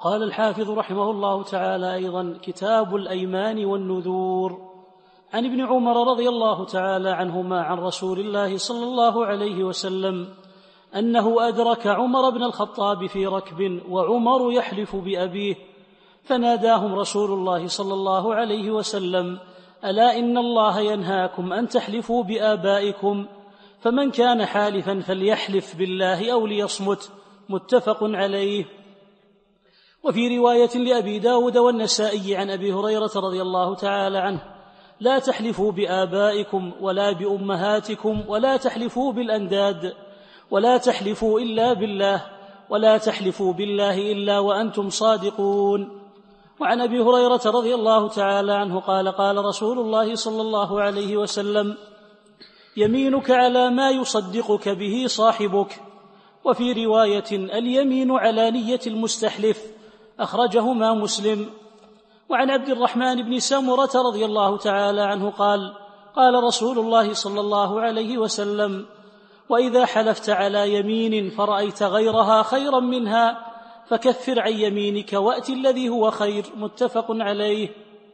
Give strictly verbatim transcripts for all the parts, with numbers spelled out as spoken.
وقال الحافظ رحمه الله تعالى أيضا: كتاب الأيمان والنذور. عن ابن عمر رضي الله تعالى عنهما عن رسول الله صلى الله عليه وسلم أنه أدرك عمر بن الخطاب في ركب وعمر يحلف بأبيه، فناداهم رسول الله صلى الله عليه وسلم: ألا إن الله ينهاكم أن تحلفوا بآبائكم، فمن كان حالفا فليحلف بالله أو ليصمت. متفق عليه. وفي رواية لأبي داود والنسائي عن أبي هريرة رضي الله تعالى عنه: لا تحلفوا بآبائكم ولا بأمهاتكم ولا تحلفوا بالأنداد ولا تحلفوا إلا بالله ولا تحلفوا بالله إلا وأنتم صادقون. وعن أبي هريرة رضي الله تعالى عنه قال: قال رسول الله صلى الله عليه وسلم: يمينك على ما يصدقك به صاحبك. وفي رواية: اليمين على نية المستحلف. أخرجهما مسلم. وعن عبد الرحمن بن سمرة رضي الله تعالى عنه قال: قال رسول الله صلى الله عليه وسلم: وإذا حلفت على يمين فرأيت غيرها خيرا منها فكفر عن يمينك وأت الذي هو خير. متفق عليه.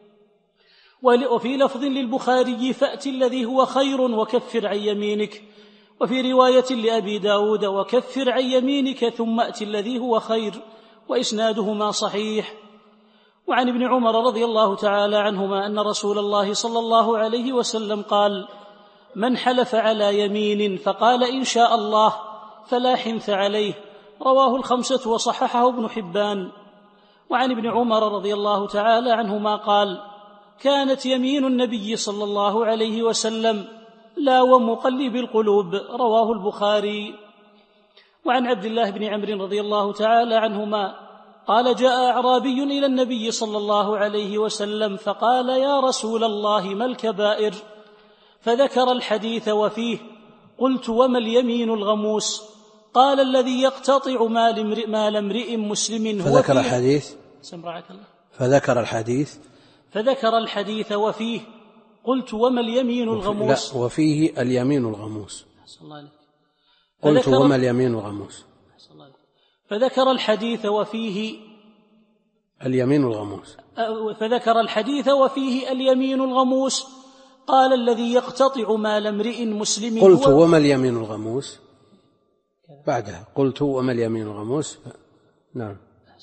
وفي لفظ للبخاري: فأت الذي هو خير وكفر عن يمينك. وفي رواية لأبي داود: وكفر عن يمينك ثم أت الذي هو خير. وإسنادهما صحيح. وعن ابن عمر رضي الله تعالى عنهما أن رسول الله صلى الله عليه وسلم قال: من حلف على يمين فقال إن شاء الله فلا حنث عليه. رواه الخمسة وصححه ابن حبان. وعن ابن عمر رضي الله تعالى عنهما قال: كانت يمين النبي صلى الله عليه وسلم لا ومقلب القلوب. رواه البخاري. وعن عبد الله بن عمرو رضي الله تعالى عنهما قال: جاء أعرابي إلى النبي صلى الله عليه وسلم فقال: يا رسول الله ما الكبائر؟ فذكر الحديث وفيه. قلت: وما اليمين الغموس؟ قال: الذي يقتطع مال امرئ مسلم. فذكر الحديث سمرعك الله. فذكر الحديث فذكر الحديث وفيه. قلت: وما اليمين الغموس؟ لا، وفيه اليمين الغموس. الله عليك. قلت: وما اليمين الغموس؟ الله. فذكر الحديث وفيه اليمين الغموس. فذكر الحديث وفيه اليمين الغموس. قال: الذي يقتطع مال امرئ مسلم. قلت: وما اليمين الغموس؟ بعدها قلت: وما اليمين الغموس؟ نعم.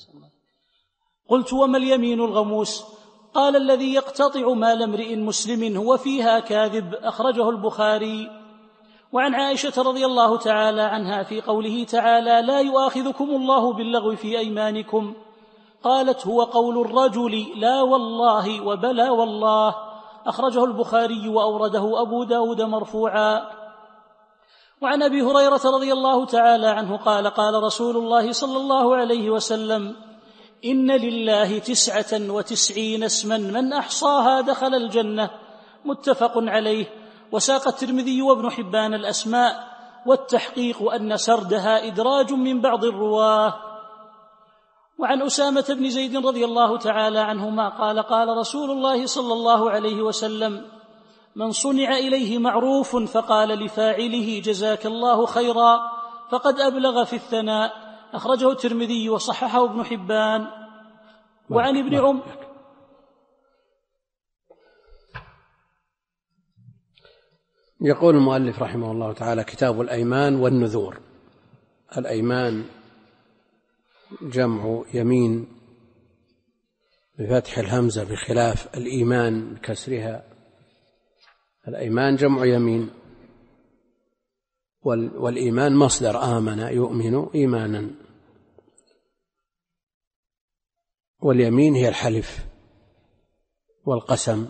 قلت: وما اليمين الغموس؟ قال: الذي يقتطع مال امرئ مسلم هو فيها كاذب. أخرجه البخاري. وعن عائشة رضي الله تعالى عنها في قوله تعالى: لا يؤاخذكم الله باللغو في أيمانكم، قالت: هو قول الرجل لا والله وبلا والله. أخرجه البخاري وأورده أبو داود مرفوعا. وعن أبي هريرة رضي الله تعالى عنه قال: قال رسول الله صلى الله عليه وسلم: إن لله تسعة وتسعين اسما من أحصاها دخل الجنة. متفق عليه. وساق الترمذي وابن حبان الأسماء، والتحقيق أن سردها إدراج من بعض الرواه. وعن أسامة بن زيد رضي الله تعالى عنهما قال: قال رسول الله صلى الله عليه وسلم: من صنع إليه معروف فقال لفاعله جزاك الله خيرا فقد أبلغ في الثناء. أخرجه الترمذي وصححه ابن حبان. وعن ابن عمر يقول المؤلف رحمه الله تعالى: كتاب الأيمان والنذور. الأيمان جمع يمين بفتح الهمزة بخلاف الإيمان بكسرها. الأيمان جمع يمين، والإيمان مصدر آمن يؤمن إيمانا، واليمين هي الحلف والقسم.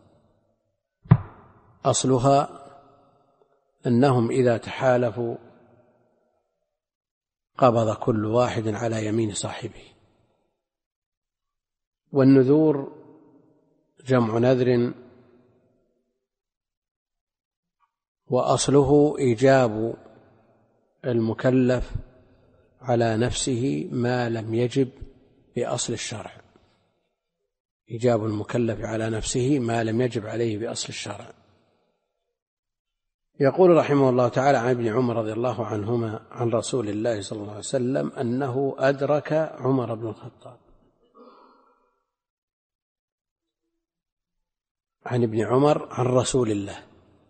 أصلها أنهم إذا تحالفوا قبض كل واحد على يمين صاحبه. والنذور جمع نذر، وأصله إيجاب المكلف على نفسه ما لم يجب بأصل الشرع. إيجاب المكلف على نفسه ما لم يجب عليه بأصل الشرع، يقول رحمه الله تعالى عن ابن عمر رضي الله عنهما عن رسول الله صلى الله عليه وسلم أنه أدرك عمر بن الخطاب. عن ابن عمر عن رسول الله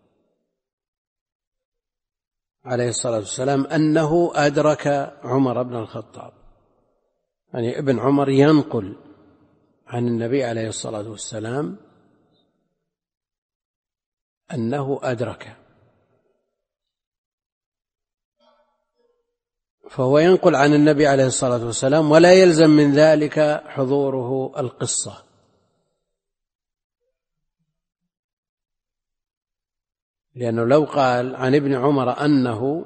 عليه الصلاة والسلام أنه أدرك عمر بن الخطاب، يعني ابن عمر ينقل عن النبي عليه الصلاة والسلام أنه أدرك، فهو ينقل عن النبي عليه الصلاة والسلام ولا يلزم من ذلك حضوره القصة، لأنه لو قال عن ابن عمر أنه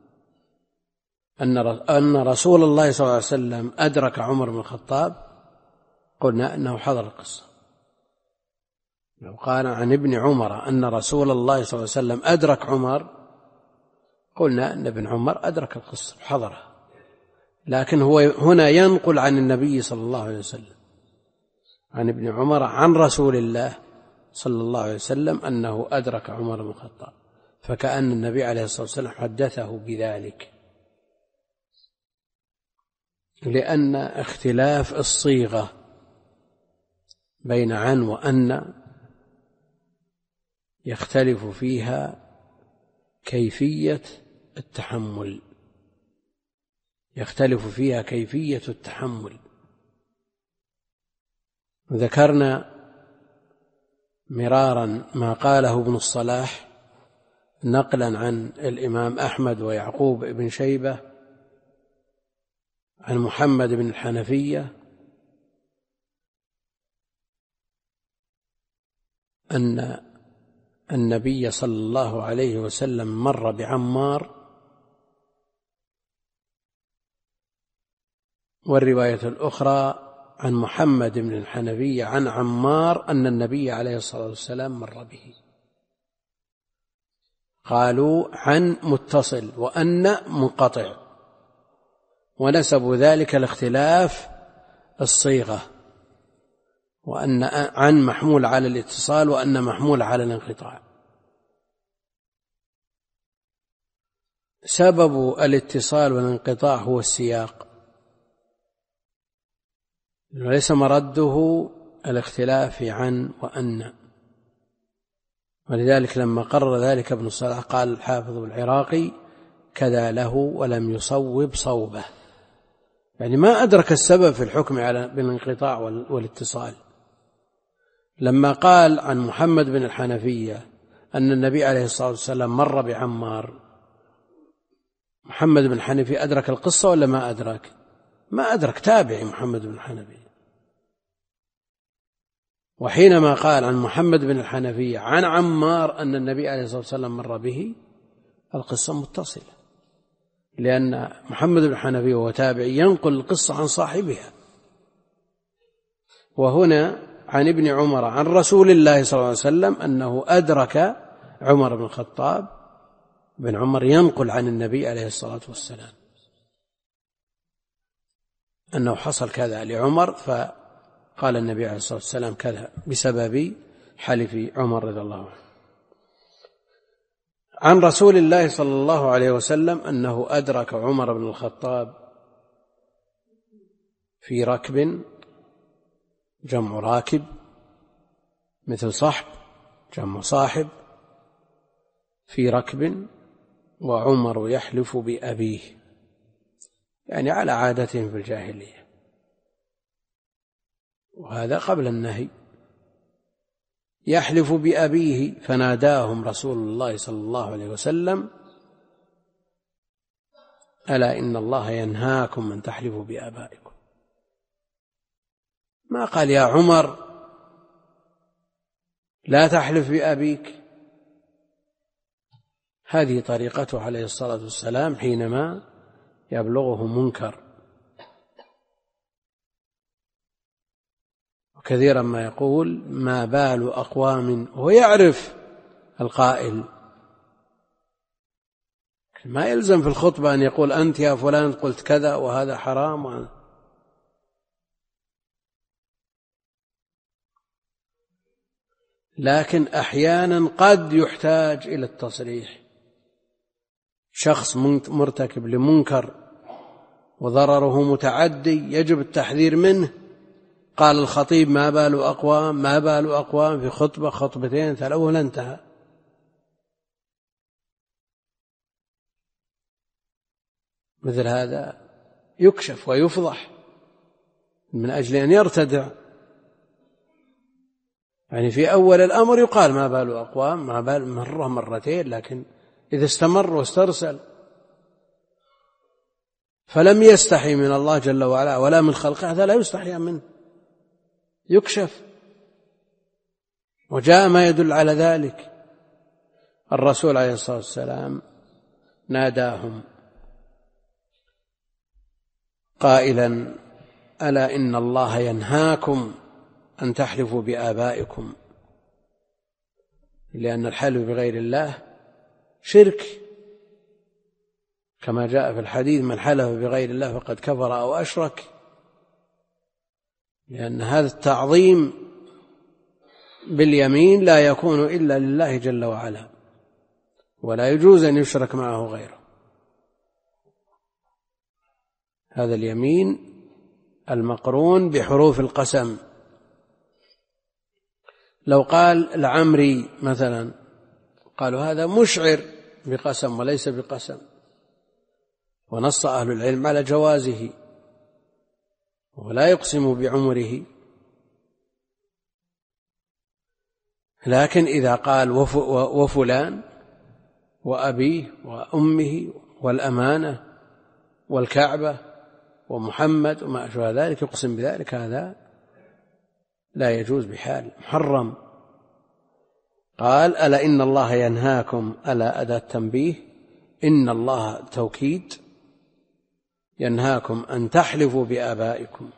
أن رسول الله صلى الله عليه وسلم أدرك عمر بن الخطاب قلنا أنه حضر القصة. لو قال عن ابن عمر أن رسول الله صلى الله عليه وسلم أدرك عمر قلنا أن ابن عمر أدرك القصة حضرها، لكن هو هنا ينقل عن النبي صلى الله عليه وسلم عن ابن عمر عن رسول الله صلى الله عليه وسلم أنه أدرك عمر بن الخطاب، فكأن النبي عليه الصلاة والسلام حدثه بذلك، لأن اختلاف الصيغة بين عن وأن يختلف فيها كيفية التحمل يختلف فيها كيفية التحمل ذكرنا مرارا ما قاله ابن الصلاح نقلا عن الإمام أحمد ويعقوب بن شيبة عن محمد بن الحنفية أن النبي صلى الله عليه وسلم مر بعمار، والرواية الأخرى عن محمد بن الحنفية عن عمار أن النبي عليه الصلاة والسلام مر به. قالوا عن متصل وأن منقطع، ونسبوا ذلك لاختلاف الصيغة، وأن عن محمول على الاتصال وأن محمول على الانقطاع. سبب الاتصال والانقطاع هو السياق، وليس مرده الاختلاف في عن وأن، ولذلك لما قرر ذلك ابن الصلاح قال الحافظ العراقي كذا له ولم يصوب صوبه، يعني ما أدرك السبب في الحكم على بالانقطاع والاتصال. لما قال عن محمد بن الحنفية أن النبي عليه الصلاة والسلام مر بعمار، محمد بن الحنفية أدرك القصة ولا ما أدرك؟ ما أدرك، تابعي محمد بن الحنفية. وحينما قال عن محمد بن الحنفية عن عمار أن النبي عليه الصلاة والسلام مر به، القصة متصلة، لأن محمد بن الحنفية وهو تابعي ينقل القصة عن صاحبها. وهنا عن ابن عمر عن رسول الله صلى الله عليه وسلم أنه أدرك عمر بن الخطاب، بن عمر ينقل عن النبي عليه الصلاة والسلام أنه حصل كذا لعمر، فقال النبي عليه الصلاة والسلام كذا بسبب حلف عمر رضي الله عنه. عن رسول الله صلى الله عليه وسلم أنه أدرك عمر بن الخطاب في ركب، جمع راكب مثل صحب، جمع صاحب، في ركب وعمر يحلف بأبيه، يعني على عادتهم في الجاهلية، وهذا قبل النهي. يحلف بأبيه فناداهم رسول الله صلى الله عليه وسلم ألا إن الله ينهاكم أن تحلفوا بآبائكم. ما قال يا عمر لا تحلف بأبيك. هذه طريقته عليه الصلاة والسلام حينما يبلغه منكر، وكثيرا ما يقول ما بال أقوام، وهو يعرف القائل، ما يلزم في الخطبة أن يقول أنت يا فلان قلت كذا وهذا حرام وهذا. لكن أحيانا قد يحتاج إلى التصريح، شخص مرتكب لمنكر وضرره متعدي يجب التحذير منه، قال الخطيب ما بال أقوام ما بال أقوام في خطبة خطبتين ثلاثة ولا انتهى. مثل هذا يكشف ويفضح من أجل أن يرتدع. يعني في أول الأمر يقال ما بال أقوام ما بال مرة مرتين، لكن إذا استمر واسترسل فلم يستحي من الله جل وعلا ولا من خلقه، هذا لا يستحي منه، يكشف. وجاء ما يدل على ذلك. الرسول عليه الصلاة والسلام ناداهم قائلا ألا إن الله ينهاكم أن تحلفوا بآبائكم، لأن الحلف بغير الله شرك، كما جاء في الحديث من حلف بغير الله فقد كفر أو أشرك، لأن هذا التعظيم باليمين لا يكون إلا لله جل وعلا، ولا يجوز أن يشرك معه غيره. هذا اليمين المقرون بحروف القسم. لو قال لعمري مثلا، قالوا هذا مشعر بقسم وليس بقسم، ونص أهل العلم على جوازه، ولا يقسم بعمره. لكن إذا قال وفلان وأبيه وأمه والأمانة والكعبة ومحمد وما أشبه ذلك يقسم بذلك، هذا لا يجوز بحال، محرم. قال ألا إن الله ينهاكم، ألا أداة تنبيه، إن الله توكيد، ينهاكم أن تحلفوا بآبائكم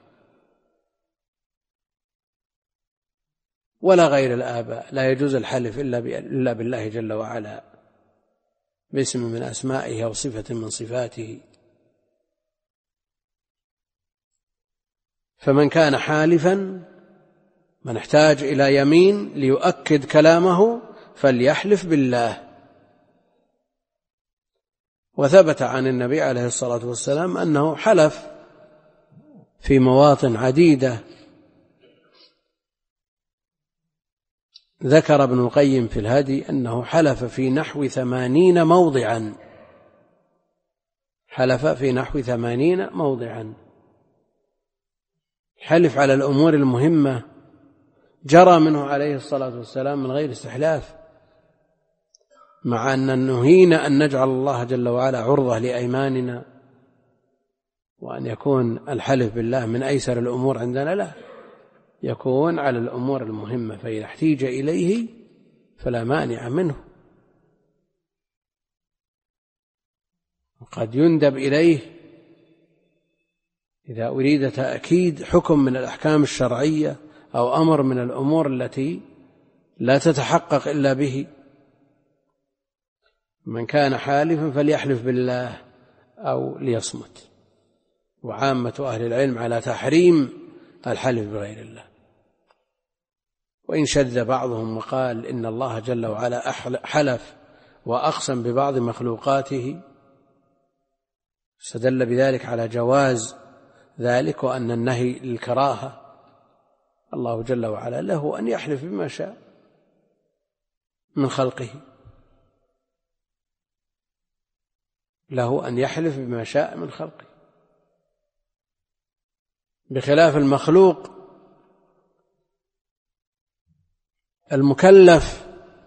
ولا غير الآباء، لا يجوز الحلف إلا بالله جل وعلا باسم من أسمائه أو صفة من صفاته. فمن كان حالفا، من احتاج إلى يمين ليؤكد كلامه فليحلف بالله. وثبت عن النبي عليه الصلاة والسلام أنه حلف في مواطن عديدة. ذكر ابن القيم في الهدي أنه حلف في نحو ثمانين موضعا، حلف في نحو ثمانين موضعا. حلف على الأمور المهمة جرى منه عليه الصلاة والسلام من غير استحلاف، مع أن نهينا أن نجعل الله جل وعلا عرضة لأيماننا، وأن يكون الحلف بالله من أيسر الأمور عندنا، لا، يكون على الأمور المهمة، فإذا احتيج إليه فلا مانع منه. وقد يندب إليه إذا أريد تأكيد حكم من الأحكام الشرعية أو أمر من الأمور التي لا تتحقق إلا به. من كان حالفا فليحلف بالله أو ليصمت. وعامة أهل العلم على تحريم الحلف بغير الله. وإن شذ بعضهم وقال إن الله جل وعلا حلف وأقسم ببعض مخلوقاته، استدل بذلك على جواز ذلك وأن النهي للكراهة. الله جل وعلا له أن يحلف بما شاء من خلقه، له أن يحلف بما شاء من خلقه، بخلاف المخلوق المكلف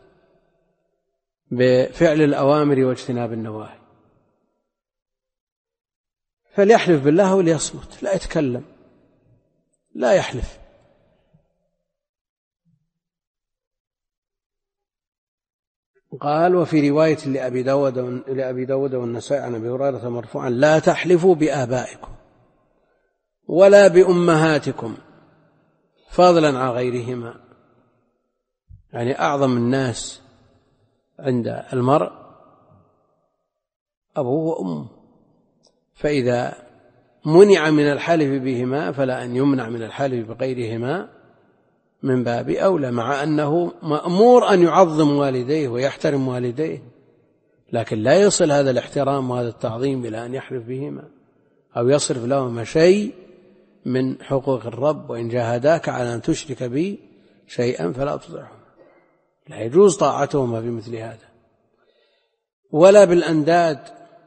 بفعل الأوامر واجتناب النواهي، فليحلف بالله وليصمت، لا يتكلم، لا يحلف. قال وفي رواية لأبي داود, لأبي داود والنسائي عن أبي هريرة مرفوعا لا تحلفوا بآبائكم ولا بأمهاتكم فضلا عن غيرهما، يعني أعظم الناس عند المرء أبوه وأمه، فإذا منع من الحلف بهما فلا أن يمنع من الحلف بغيرهما من باب أولى، مع أنه مأمور أن يعظم والديه ويحترم والديه، لكن لا يصل هذا الاحترام وهذا التعظيم إلى أن يحلف بهما أو يصرف لهما شيء من حقوق الرب. وإن جاهداك على أن تشرك بي شيئا فلا تطعهما. لا يجوز طاعتهما في مثل هذا، ولا بالأنداد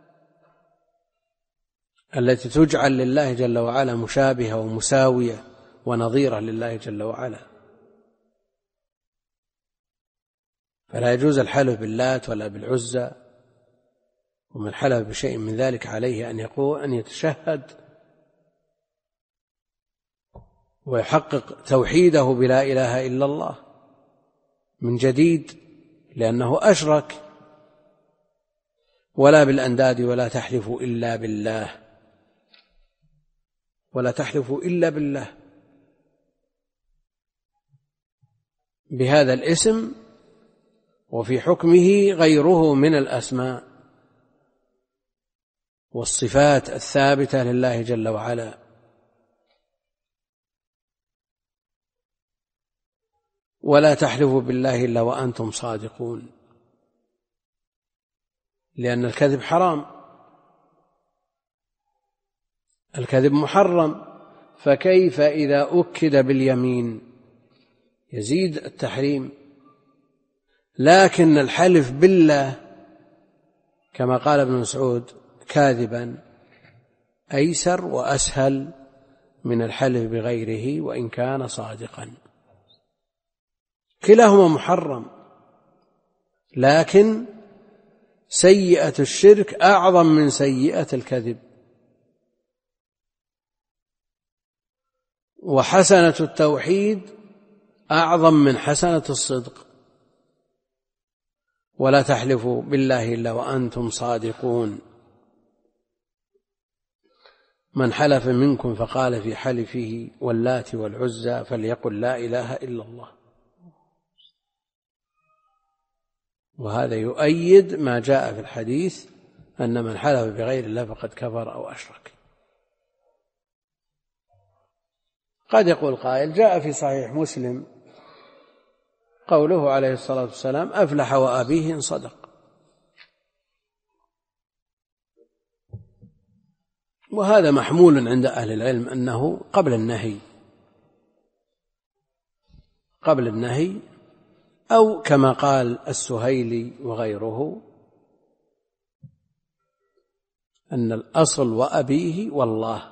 التي تجعل لله جل وعلا مشابهة ومساوية ونظيرة لله جل وعلا. فلا يجوز الحلف باللات ولا بالعزى، ومن حلف بشيء من ذلك عليه أن يقول أن يتشهد ويحقق توحيده بلا إله إلا الله من جديد، لأنه أشرك. ولا بالأنداد، ولا تحلفوا إلا بالله، ولا تحلفوا إلا بالله بهذا الاسم وفي حكمه غيره من الأسماء والصفات الثابتة لله جل وعلا. ولا تحلفوا بالله إلا وأنتم صادقون، لأن الكذب حرام، الكذب محرم، فكيف إذا أكد باليمين يزيد التحريم. لكن الحلف بالله كما قال ابن مسعود كاذبا أيسر وأسهل من الحلف بغيره وإن كان صادقا. كلاهما محرم، لكن سيئة الشرك أعظم من سيئة الكذب، وحسنة التوحيد أعظم من حسنة الصدق. ولا تحلفوا بالله إلا وأنتم صادقون. من حلف منكم فقال في حلفه واللات والعزى فليقل لا إله إلا الله. وهذا يؤيد ما جاء في الحديث أن من حلف بغير الله فقد كفر أو أشرك. قد يقول قائل جاء في صحيح مسلم قوله عليه الصلاة والسلام أفلح وأبيه إن صدق، وهذا محمول عند أهل العلم أنه قبل النهي، قبل النهي، أو كما قال السهيلي وغيره أن الأصل وأبيه والله،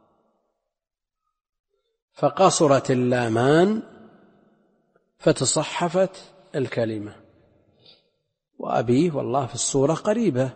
فقصرت اللامان فتصحفت الكلمة، وأبيه والله في الصورة قريبة.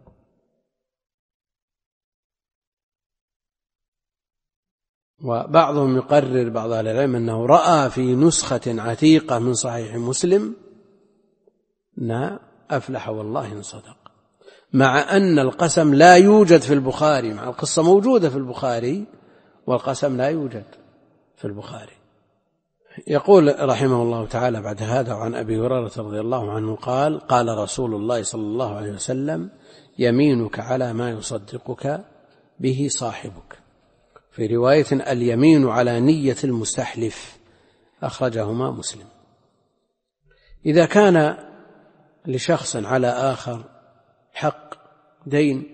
وبعضهم يقرر بعض أهل العلم أنه رأى في نسخة عتيقة من صحيح مسلم نا أفلح والله إن صدق، مع أن القسم لا يوجد في البخاري، مع القصة موجودة في البخاري والقسم لا يوجد في البخاري. يقول رحمه الله تعالى بعد هذا عن أبي هريرة رضي الله عنه قال قال رسول الله صلى الله عليه وسلم يمينك على ما يصدقك به صاحبك، في رواية اليمين على نية المستحلف، أخرجهما مسلم. إذا كان لشخص على آخر حق دين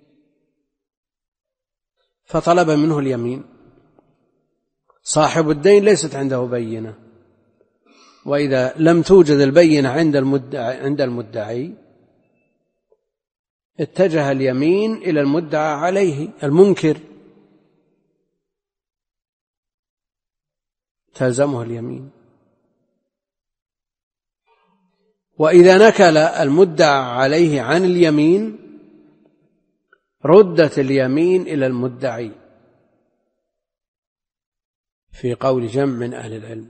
فطلب منه اليمين، صاحب الدين ليست عنده بينة، وإذا لم توجد البينة عند المدعي, عند المدعي اتجه اليمين إلى المدعى عليه المنكر، تلزمه اليمين. وإذا نكل المدعى عليه عن اليمين ردت اليمين إلى المدعي، في قول جمع من أهل العلم.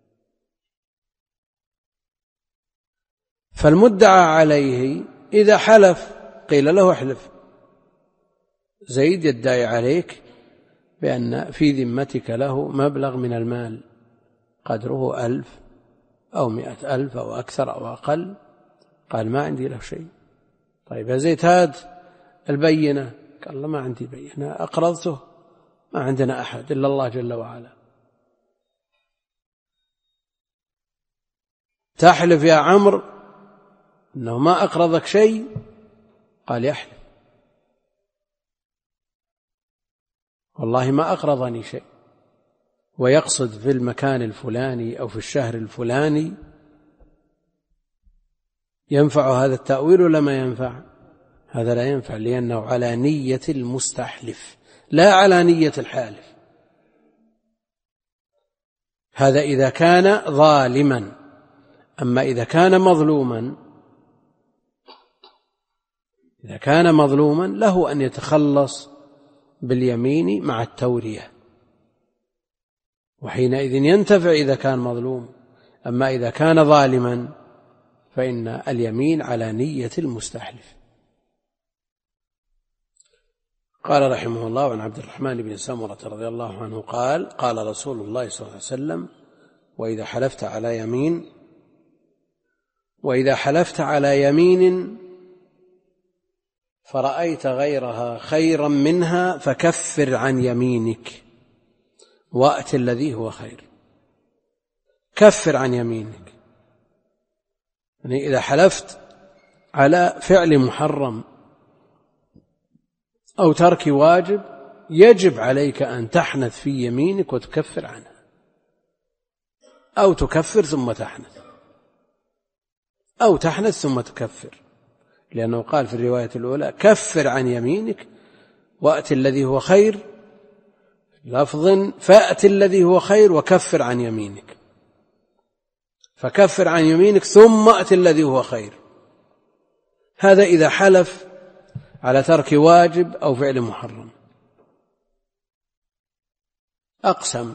فالمدعى عليه إذا حلف قيل له احلف، زيد يدعي عليك بأن في ذمتك له مبلغ من المال قدره ألف أو مئة ألف أو أكثر أو أقل، قال ما عندي له شيء. طيب يا زيد هات البينة، قال ما عندي بينة، أقرضته، ما عندنا أحد إلا الله جل وعلا. تحلف يا عمرو أنه ما أقرضك شيء، قال يحلف والله ما أقرضني شيء، ويقصد في المكان الفلاني أو في الشهر الفلاني، ينفع هذا التأويل ولا ما ينفع؟ هذا لا ينفع، لأنه على نية المستحلف لا على نية الحالف. هذا إذا كان ظالما. أما إذا كان مظلوما، إذا كان مظلوما له أن يتخلص باليمين مع التورية، وحينئذ ينتفع إذا كان مظلوم. أما إذا كان ظالما فإن اليمين على نية المستحلف. قال رحمه الله: عن عبد الرحمن بن سمرة رضي الله عنه قال: قال رسول الله صلى الله عليه وسلم: وإذا حلفت على يمين وإذا حلفت على يمين فرأيت غيرها خيرا منها فكفر عن يمينك وأت الذي هو خير. كفر عن يمينك، يعني إذا حلفت على فعل محرم أو ترك واجب يجب عليك أن تحنث في يمينك وتكفر عنها، أو تكفر ثم تحنث، أو تحنث ثم تكفر، لأنه قال في الرواية الأولى: كفر عن يمينك وأت الذي هو خير، لفظ فأت الذي هو خير وكفر عن يمينك، فكفر عن يمينك ثم أت الذي هو خير. هذا إذا حلف على ترك واجب أو فعل محرم. أقسم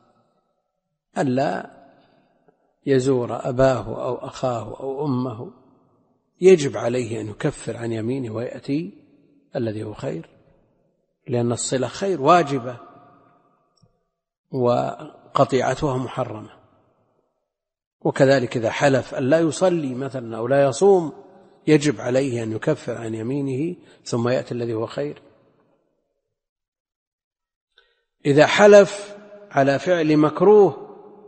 ألا يزور أباه أو أخاه أو أمه، يجب عليه أن يكفر عن يمينه ويأتي الذي هو خير، لأن الصلة خير واجبة وقطيعتها محرمة. وكذلك إذا حلف أن لا يصلي مثلا أو لا يصوم يجب عليه أن يكفر عن يمينه ثم يأتي الذي هو خير. إذا حلف على فعل مكروه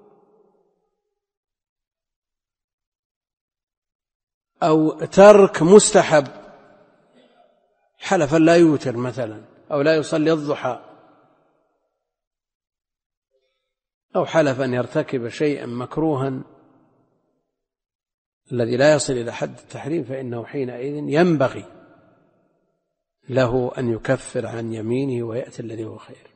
أو ترك مستحب، حلف لا يوتر مثلا أو لا يصلي الضحى، أو حلف أن يرتكب شيئا مكروها الذي لا يصل إلى حد التحريم، فإنه حينئذ ينبغي له أن يكفر عن يمينه ويأتي الذي هو خير.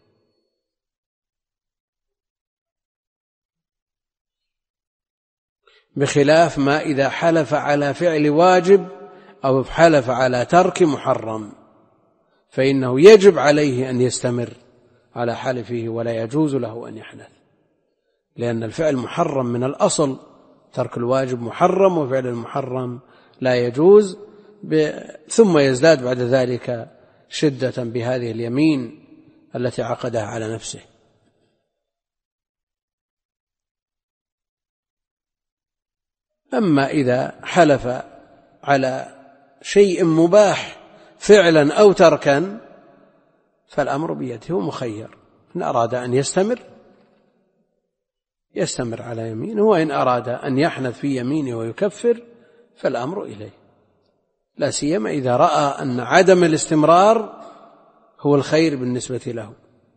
بخلاف ما إذا حلف على فعل واجب أو حلف على ترك محرم، فإنه يجب عليه أن يستمر على حلفه ولا يجوز له أن يحنث، لأن الفعل محرم من الأصل، ترك الواجب محرم وفعل المحرم لا يجوز، ثم يزداد بعد ذلك شدة بهذه اليمين التي عقدها على نفسه. أما إذا حلف على شيء مباح فعلا أو تركا فالأمر بيده، هو مخير، إن أراد أن يستمر يستمر على يمينه، وإن أراد أن يحنث في يمينه ويكفر فالأمر إليه، لا سيما إذا رأى أن عدم الاستمرار هو الخير بالنسبة له.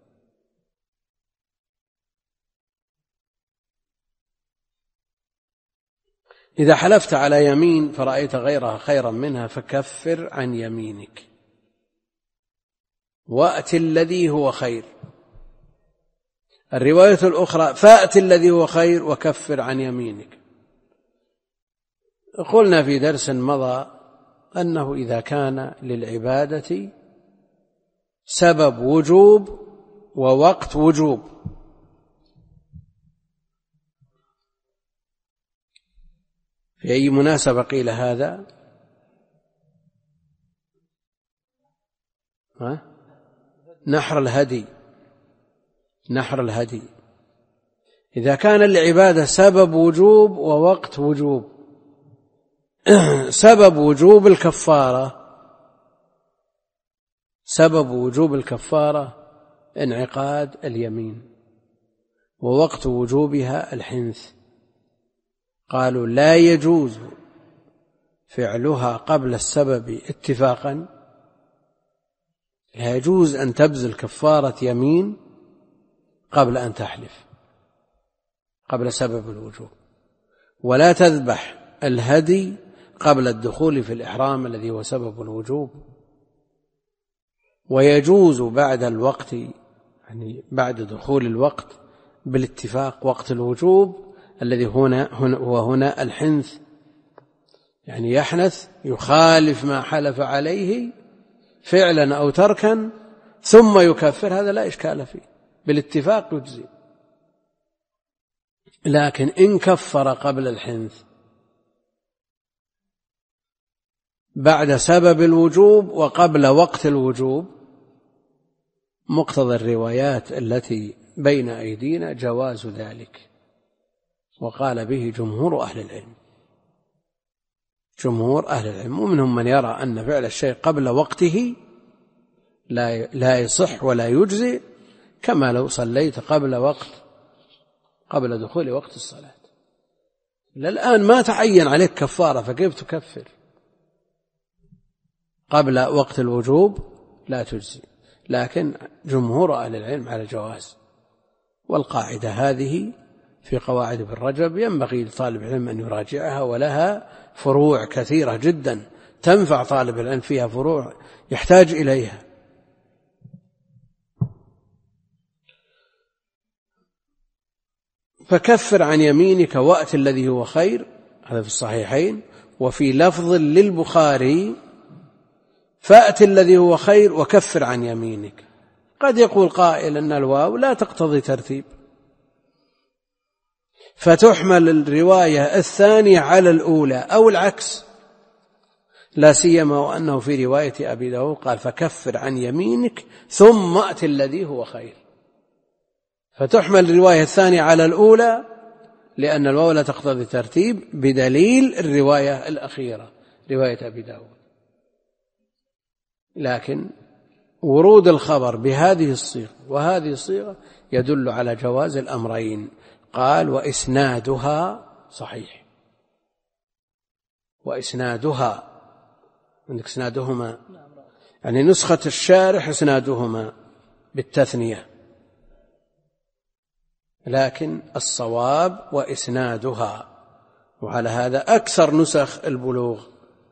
إذا حلفت على يمين فرأيت غيرها خيرا منها فكفر عن يمينك وأت الذي هو خير. الرواية الأخرى: فأت الذي هو خير وكفر عن يمينك. قلنا في درس مضى أنه إذا كان للعبادة سبب وجوب ووقت وجوب، في أي مناسبة قيل هذا؟ ها؟ نحر الهدي. نحر الهدي إذا كان للعبادة سبب وجوب ووقت وجوب. سبب وجوب الكفارة، سبب وجوب الكفارة انعقاد اليمين، ووقت وجوبها الحنث. قالوا لا يجوز فعلها قبل السبب اتفاقا لا يجوز أن تبذل كفارة يمين قبل أن تحلف قبل سبب الوجوب، ولا تذبح الهدي قبل الدخول في الإحرام الذي هو سبب الوجوب. ويجوز بعد الوقت، يعني بعد دخول الوقت بالاتفاق، وقت الوجوب الذي هنا هو هنا الحنث، يعني يحنث يخالف ما حلف عليه فعلا أو تركا ثم يكفر، هذا لا إشكال فيه، بالاتفاق يجزي. لكن إن كفر قبل الحنث بعد سبب الوجوب وقبل وقت الوجوب، مقتضى الروايات التي بين أيدينا جواز ذلك، وقال به جمهور أهل العلم جمهور أهل العلم ومنهم من يرى أن فعل الشيء قبل وقته لا لا يصح ولا يجزي، كما لو صليت قبل وقت قبل دخول وقت الصلاة. الآن ما تعين عليك كفارة، فكيف تكفر؟ قبل وقت الوجوب لا تجزي، لكن جمهور أهل العلم على الجواز. والقاعدة هذه في قواعد ابن رجب ينبغي لطالب العلم أن يراجعها، ولها فروع كثيرة جدا تنفع طالب العلم، فيها فروع يحتاج إليها. فكفر عن يمينك وأت الذي هو خير، هذا في الصحيحين. وفي لفظ للبخاري فأت الذي هو خير وكفر عن يمينك. قد يقول قائل أن الواو لا تقتضي ترتيب، فتحمل الرواية الثانية على الأولى أو العكس، لا سيما وأنه في رواية أبي داود قال فكفر عن يمينك ثم أت الذي هو خير، فتحمل الرواية الثانية على الأولى لأن الواو لا تقتضي ترتيب بدليل الرواية الأخيرة رواية أبي داود. لكن ورود الخبر بهذه الصيغة وهذه الصيغة يدل على جواز الأمرين. قال وإسنادها صحيح، وإسنادها عندك إسنادهما، يعني نسخة الشارح إسنادهما بالتثنية، لكن الصواب وإسنادها، وعلى هذا أكثر نسخ البلوغ،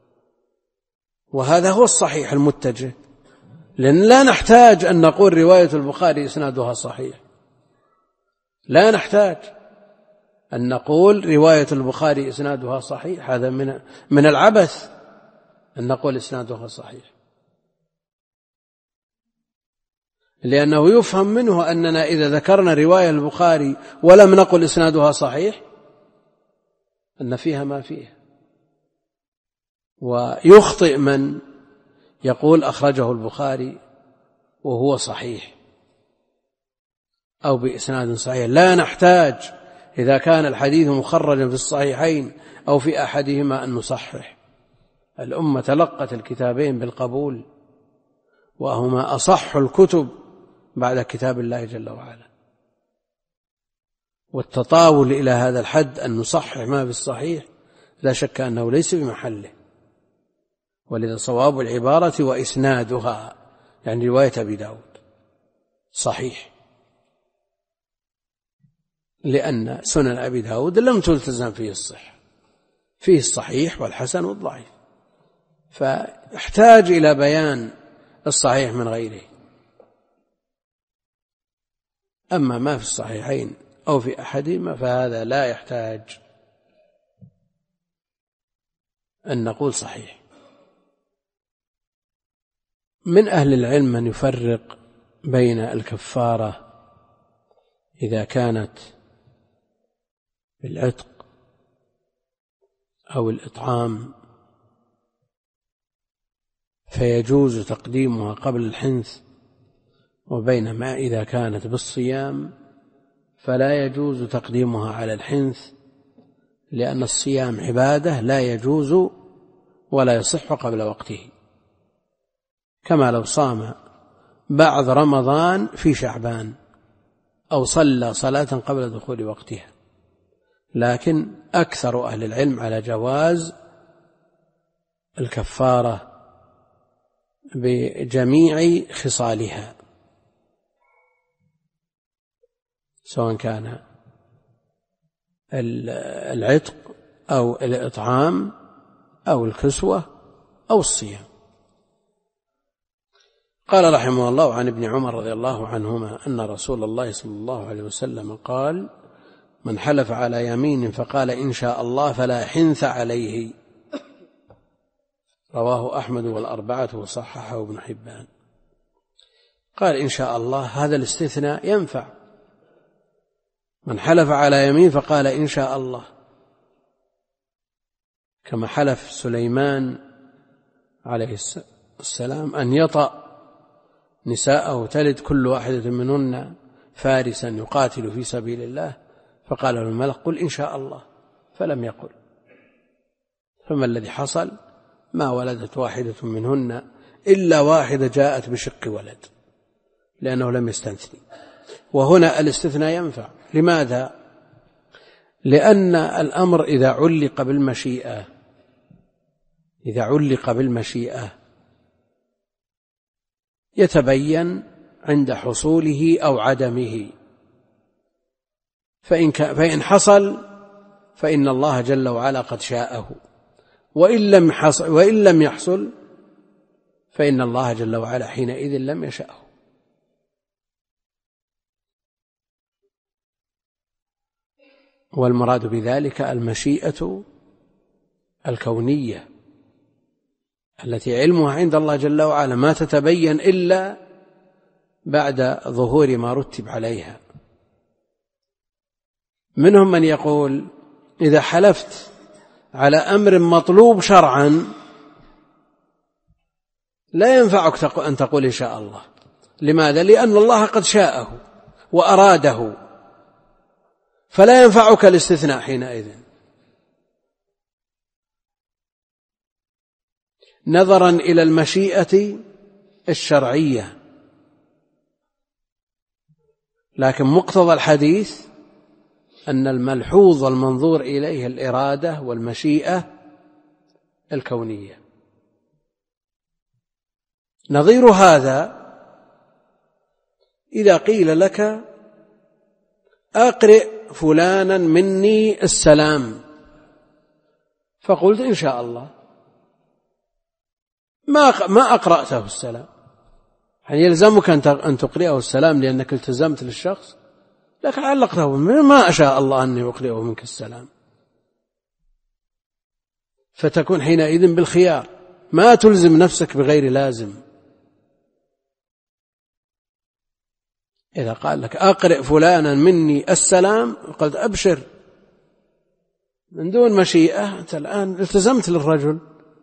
وهذا هو الصحيح المتجه، لأن لا نحتاج أن نقول رواية البخاري إسنادها صحيح، لا نحتاج أن نقول رواية البخاري إسنادها صحيح، هذا من من العبث أن نقول إسنادها صحيح، لأنه يفهم منه أننا إذا ذكرنا رواية البخاري ولم نقل إسنادها صحيح أن فيها ما فيها. ويخطئ من يقول أخرجه البخاري وهو صحيح أو بإسناد صحيح. لا نحتاج إذا كان الحديث مخرجا في الصحيحين أو في أحدهما أن نصحح. الأمة تلقت الكتابين بالقبول، وهما أصح الكتب بعد كتاب الله جل وعلا، والتطاول إلى هذا الحد أن نصحح ما في الصحيح لا شك أنه ليس بمحله. ولذا صواب العبارة وإسنادها، يعني رواية أبي داود صحيح، لأن سنن أبي داود لم تلتزم فيه الصحة، فيه الصحيح والحسن والضعيف، فاحتاج إلى بيان الصحيح من غيره. أما ما في الصحيحين أو في أحدهما فهذا لا يحتاج أن نقول صحيح. من أهل العلم من يفرق بين الكفارة إذا كانت بالعتق أو الإطعام فيجوز تقديمها قبل الحنث، وبينما إذا كانت بالصيام فلا يجوز تقديمها على الحنث، لأن الصيام عبادة لا يجوز ولا يصح قبل وقته، كما لو صام بعض رمضان في شعبان أو صلى صلاة قبل دخول وقتها. لكن أكثر أهل العلم على جواز الكفارة بجميع خصالها، سواء كان العتق أو الإطعام أو الكسوة أو الصيام. قال رحمه الله: عن ابن عمر رضي الله عنهما أن رسول الله صلى الله عليه وسلم قال: من حلف على يمين فقال إن شاء الله فلا حنث عليه. رواه أحمد والأربعة وصححه ابن حبان. قال إن شاء الله، هذا الاستثناء ينفع. من حلف على يمين فقال إن شاء الله، كما حلف سليمان عليه السلام أن يطأ نساءه تلد كل واحدة منهن فارسا يقاتل في سبيل الله، فقال له الملك: قل إن شاء الله، فلم يقل. فما الذي حصل؟ ما ولدت واحدة منهن إلا واحدة جاءت بشق ولد، لأنه لم يستثني. وهنا الاستثناء ينفع. لماذا؟ لأن الأمر إذا علق بالمشيئة إذا علق بالمشيئة يتبين عند حصوله أو عدمه. فإن, فإن حصل فإن الله جل وعلا قد شاءه، وإن لم, وإن لم يحصل فإن الله جل وعلا حينئذ لم يشأه. والمراد بذلك المشيئة الكونية التي علمها عند الله جل وعلا، ما تتبين إلا بعد ظهور ما رتب عليها. منهم من يقول: إذا حلفت على أمر مطلوب شرعا لا ينفعك أن تقول إن شاء الله. لماذا؟ لأن الله قد شاءه وأراده، فلا ينفعك الاستثناء حينئذ، نظرا إلى المشيئة الشرعية. لكن مقتضى الحديث أن الملحوظ المنظور إليه الإرادة والمشيئة الكونية. نظير هذا إذا قيل لك: أقرئ فلانا مني السلام، فقلت إن شاء الله، ما ما أقرأته السلام، يعني يلزمك أن تقرئه السلام لأنك التزمت للشخص، لكن علقته ما أشاء الله أني أقرئه منك السلام، فتكون حينئذ بالخيار، ما تلزم نفسك بغير لازم. إذا قال لك: أقرئ فلانا مني السلام، قلت أبشر من دون مشيئة، أنت الآن التزمت للرجل.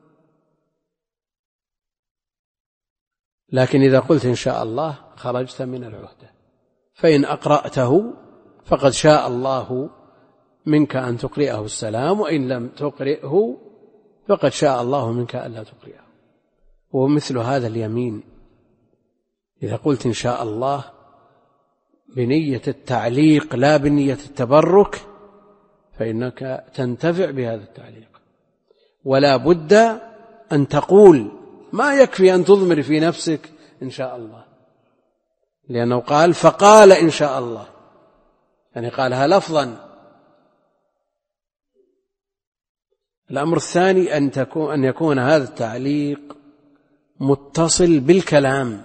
لكن إذا قلت إن شاء الله خرجت من العهدة، فإن أقرأته فقد شاء الله منك أن تقرئه السلام، وإن لم تقرئه فقد شاء الله منك ألا تقرئه. ومثل هذا اليمين، إذا قلت إن شاء الله بنية التعليق لا بنية التبرك فإنك تنتفع بهذا التعليق. ولا بد أن تقول، ما يكفي أن تضمر في نفسك إن شاء الله، لأنه قال: فقال إن شاء الله، يعني قالها لفظا. الأمر الثاني أن تكون أن يكون هذا التعليق متصل بالكلام،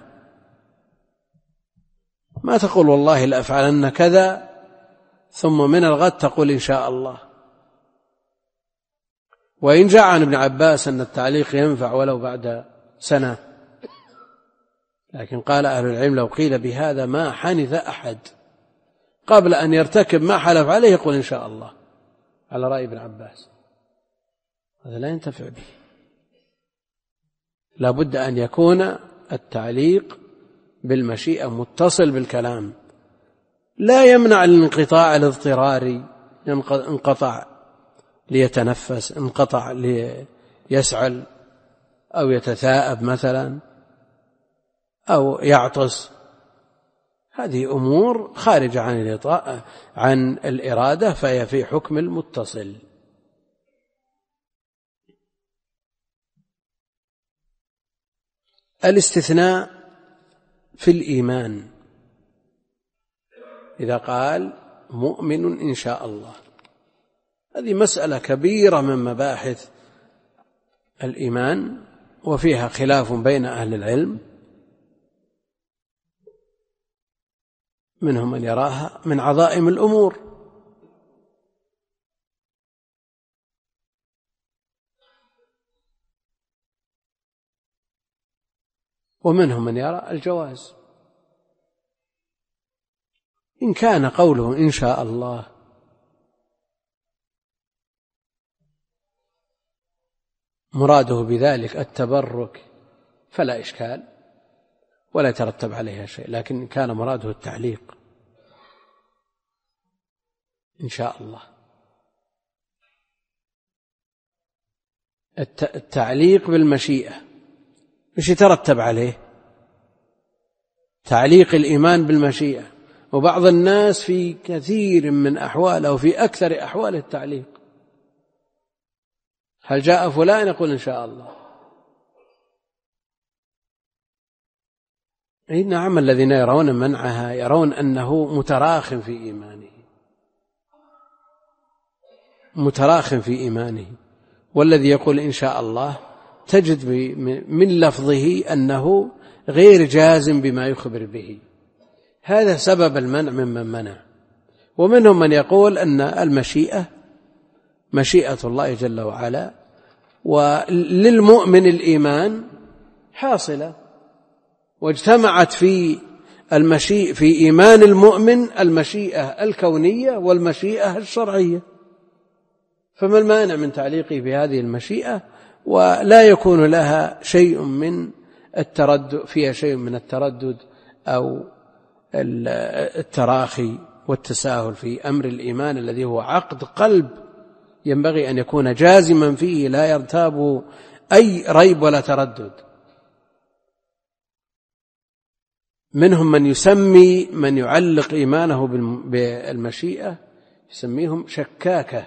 ما تقول والله لأفعلن كذا ثم من الغد تقول إن شاء الله. وإن جاء عن ابن عباس أن التعليق ينفع ولو بعد سنة، لكن قال أهل العلم: لو قيل بهذا ما حنث أحد قبل أن يرتكب ما حلف عليه يقول إن شاء الله، على رأي ابن عباس. هذا لا ينتفع به. لا بد أن يكون التعليق بالمشيئة متصل بالكلام، لا يمنع الانقطاع الاضطراري، انقطع ليتنفس، انقطع ليسعل أو يتثاءب مثلا أو يعطس، هذه أمور خارجة عن عن الإرادة، فهي في حكم المتصل. الاستثناء في الإيمان إذا قال مؤمن إن شاء الله، هذه مسألة كبيرة من مباحث الإيمان وفيها خلاف بين أهل العلم، منهم من يراها من عظائم الأمور، ومنهم من يرى الجواز. إن كان قوله إن شاء الله مراده بذلك التبرك فلا إشكال ولا يترتب عليها شيء، لكن إن كان مراده التعليق إن شاء الله، التعليق بالمشيئة مش يترتب عليه تعليق الإيمان بالمشيئة، وبعض الناس في كثير من أحواله وفي أكثر أحواله التعليق، هل جاء فلان يقول إن شاء الله. أي نعم، الذين يرون منعها يرون أنه متراخ في إيمانه متراخ في إيمانه والذي يقول إن شاء الله تجد من لفظه أنه غير جازم بما يخبر به، هذا سبب المنع ممن منع. ومنهم من يقول أن المشيئة مشيئة الله جل وعلا، وللمؤمن الإيمان حاصلة، واجتمعت في المشيئة في إيمان المؤمن المشيئة الكونية والمشيئة الشرعية، فما المانع من تعليقه بهذه المشيئة ولا يكون لها شيء من التردد فيها شيء من التردد أو التراخي والتساهل في أمر الإيمان الذي هو عقد قلب ينبغي أن يكون جازما فيه لا يرتاب أي ريب ولا تردد. منهم من يسمي من يعلق إيمانه بالمشيئة يسميهم شكاكة،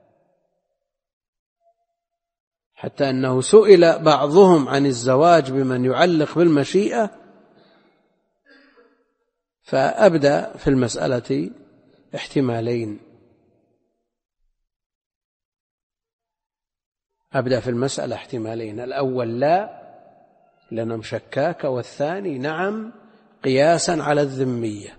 حتى أنه سئل بعضهم عن الزواج بمن يعلق بالمشيئة فأبدى في المسألة احتمالين أبدأ في المسألة احتمالين الأول لا لأنهم شكاك، والثاني نعم قياسا على الذمية،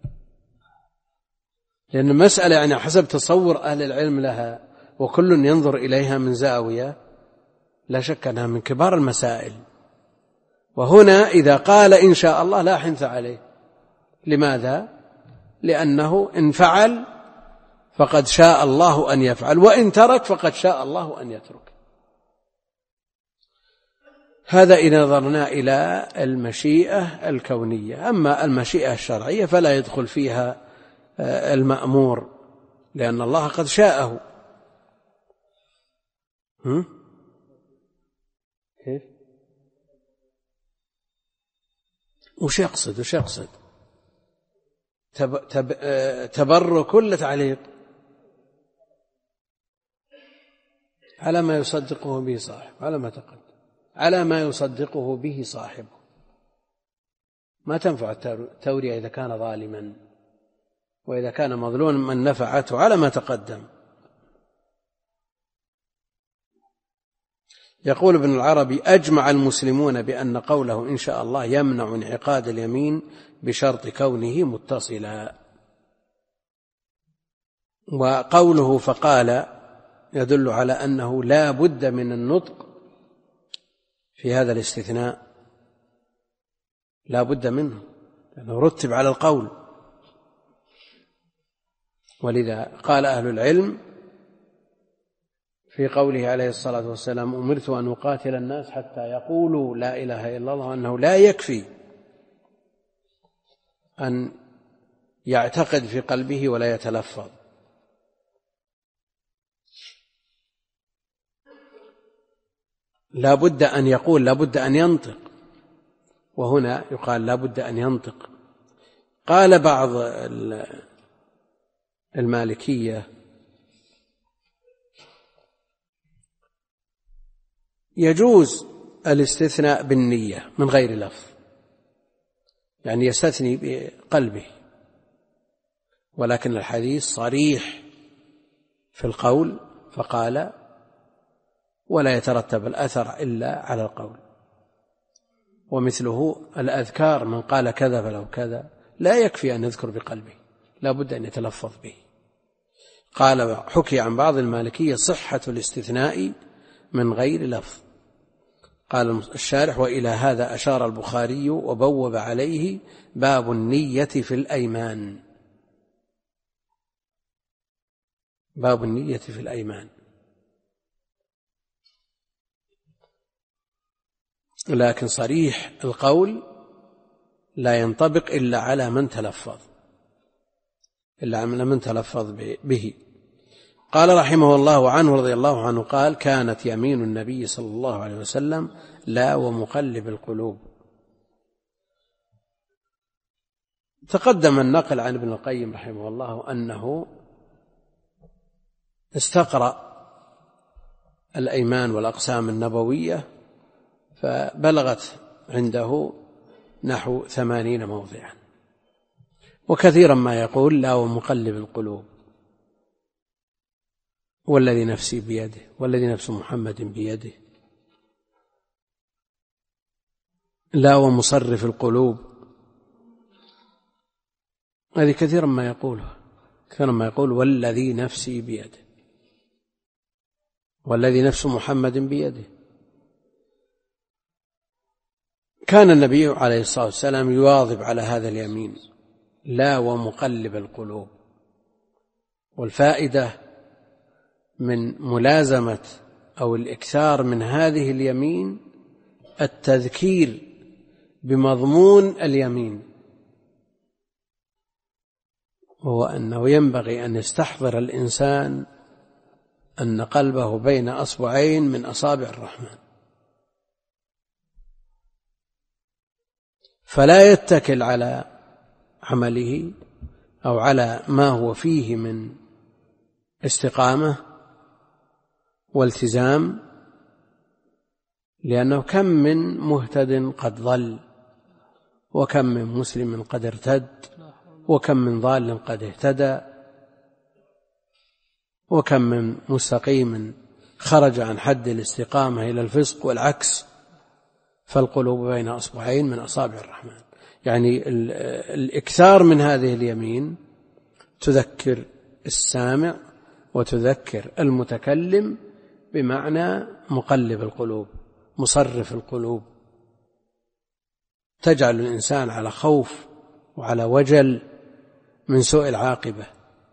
لأن المسألة يعني حسب تصور أهل العلم لها وكل ينظر إليها من زاوية لا شك أنها من كبار المسائل. وهنا إذا قال إن شاء الله لا حنث عليه، لماذا؟ لأنه إن فعل فقد شاء الله أن يفعل، وإن ترك فقد شاء الله أن يترك. هذا إذا نظرنا إلى المشيئة الكونية. أما المشيئة الشرعية فلا يدخل فيها المأمور لأن الله قد شاءه. كيف؟ وش يقصد وش يقصد تب... تب... تبرك كل تعليق على ما يصدقه به صاحب، على ما تقدم، على ما يصدقه به صاحبه. ما تنفع التورية إذا كان ظالما، وإذا كان مظلوما من نفعته على ما تقدم. يقول ابن العربي: أجمع المسلمون بأن قوله إن شاء الله يمنع انعقاد اليمين بشرط كونه متصلا. وقوله فقال يدل على أنه لا بد من النطق في هذا الاستثناء، لا بد منه لأنه رتب على القول. ولذا قال أهل العلم في قوله عليه الصلاة والسلام: أمرت أن أقاتل الناس حتى يقولوا لا إله إلا الله، أنه لا يكفي أن يعتقد في قلبه ولا يتلفظ، لا بد أن يقول، لا بد أن ينطق. وهنا يقال لا بد أن ينطق. قال بعض المالكية: يجوز الاستثناء بالنية من غير لفظ، يعني يستثني بقلبه، ولكن الحديث صريح في القول فقال ولا يترتب الأثر إلا على القول. ومثله الأذكار، من قال كذا فله كذا، لا يكفي أن يذكر بقلبه، لا بد أن يتلفظ به. قال حكي عن بعض المالكية صحة الاستثناء من غير لفظ. قال الشارح وإلى هذا أشار البخاري وبوب عليه باب النية في الأيمان، باب النية في الأيمان. لكن صريح القول لا ينطبق إلا على من تلفظ، إلا على من تلفظ به. قال رحمه الله عنه رضي الله عنه قال كانت يمين النبي صلى الله عليه وسلم لا ومقلب القلوب. تقدم النقل عن ابن القيم رحمه الله أنه استقرأ الأيمان والأقسام النبوية فبلغت عنده نحو ثمانين موضعا، وكثيرا ما يقول لا ومقلب القلوب، والذي نفسي بيده، والذي نفس محمد بيده، لا ومصرف القلوب. هذه كثيرا ما يقولها، كثيرا ما يقول والذي نفسي بيده، والذي نفس محمد بيده. كان النبي عليه الصلاة والسلام يواظب على هذا اليمين، لا ومقلب القلوب. والفائدة من ملازمة أو الإكثار من هذه اليمين التذكير بمضمون اليمين، وهو أنه ينبغي أن يستحضر الإنسان أن قلبه بين أصبعين من أصابع الرحمن، فلا يتكل على عمله أو على ما هو فيه من استقامة والتزام، لأنه كم من مهتد قد ضل، وكم من مسلم قد ارتد، وكم من ضال قد اهتدى، وكم من مستقيم خرج عن حد الاستقامة إلى الفسق والعكس. فالقلوب بين أصبعين من أصابع الرحمن، يعني الإكثار من هذه اليمين تذكر السامع وتذكر المتكلم بمعنى مقلب القلوب مصرف القلوب، تجعل الإنسان على خوف وعلى وجل من سوء العاقبة،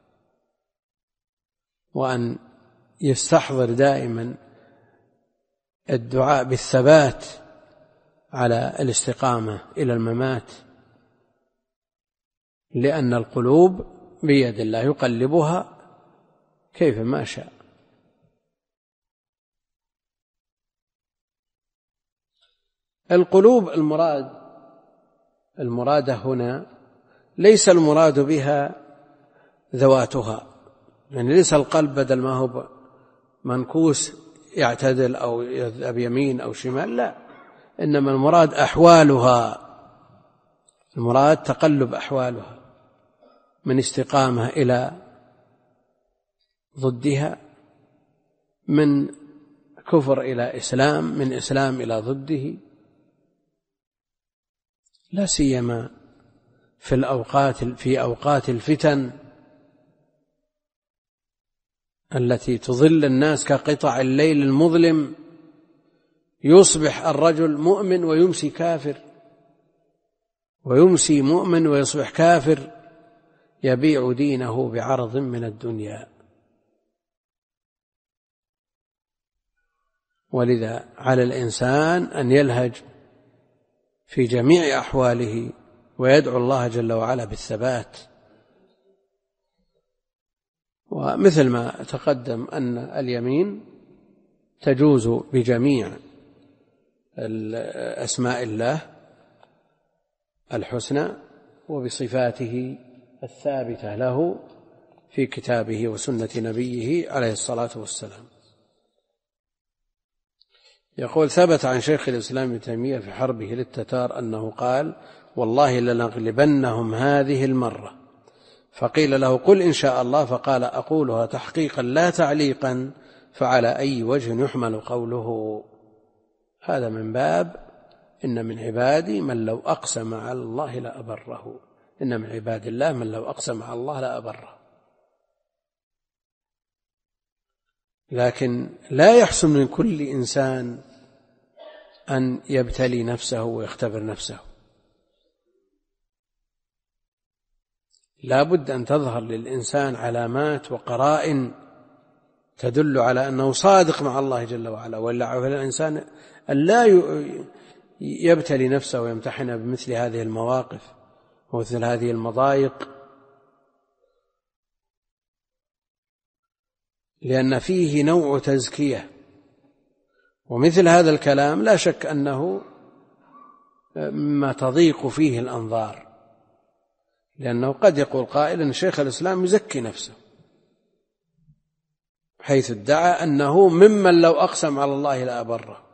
وأن يستحضر دائما الدعاء بالثبات على الاستقامة إلى الممات، لأن القلوب بيد الله يقلبها كيف ما شاء. القلوب المراد المرادة هنا ليس المراد بها ذواتها، يعني ليس القلب بدل ما هو منكوس يعتدل أو يذهب يمين أو شمال، لا، إنما المراد أحوالها، المراد تقلب أحوالها من استقامة إلى ضدها، من كفر إلى إسلام، من إسلام إلى ضده، لا سيما في الأوقات في أوقات الفتن التي تظل الناس كقطع الليل المظلم، يصبح الرجل مؤمن ويمسي كافر، ويمسي مؤمن ويصبح كافر، يبيع دينه بعرض من الدنيا. ولذا على الإنسان أن يلهج في جميع أحواله ويدعو الله جل وعلا بالثبات. ومثل ما تقدم أن اليمين تجوز بجميع أسماء الله الحسنى وبصفاته الثابتة له في كتابه وسنة نبيه عليه الصلاة والسلام. يقول: ثبت عن شيخ الإسلام ابن تيمية في حربه للتتار أنه قال: والله لنغلبنهم هذه المرة. فقيل له: قل إن شاء الله. فقال: أقولها تحقيقا لا تعليقا، فعلى أي وجه يحمل قوله؟ هذا من باب إن من عبادي من لو أقسم على الله لأبره. إن من عباد الله من لو أقسم على الله لأبره. لكن لا يحسن من كل إنسان أن يبتلي نفسه ويختبر نفسه. لا بد أن تظهر للإنسان علامات وقرائن تدل على أنه صادق مع الله جل وعلا، ولا على الإنسان أن لا يبتلي نفسه ويمتحن بمثل هذه المواقف ومثل هذه المضايق، لأن فيه نوع تزكية. ومثل هذا الكلام لا شك أنه مما تضيق فيه الأنظار، لأنه قد يقول قائل أن شيخ الإسلام يزكي نفسه، حيث ادعى أنه ممن لو أقسم على الله لأبره.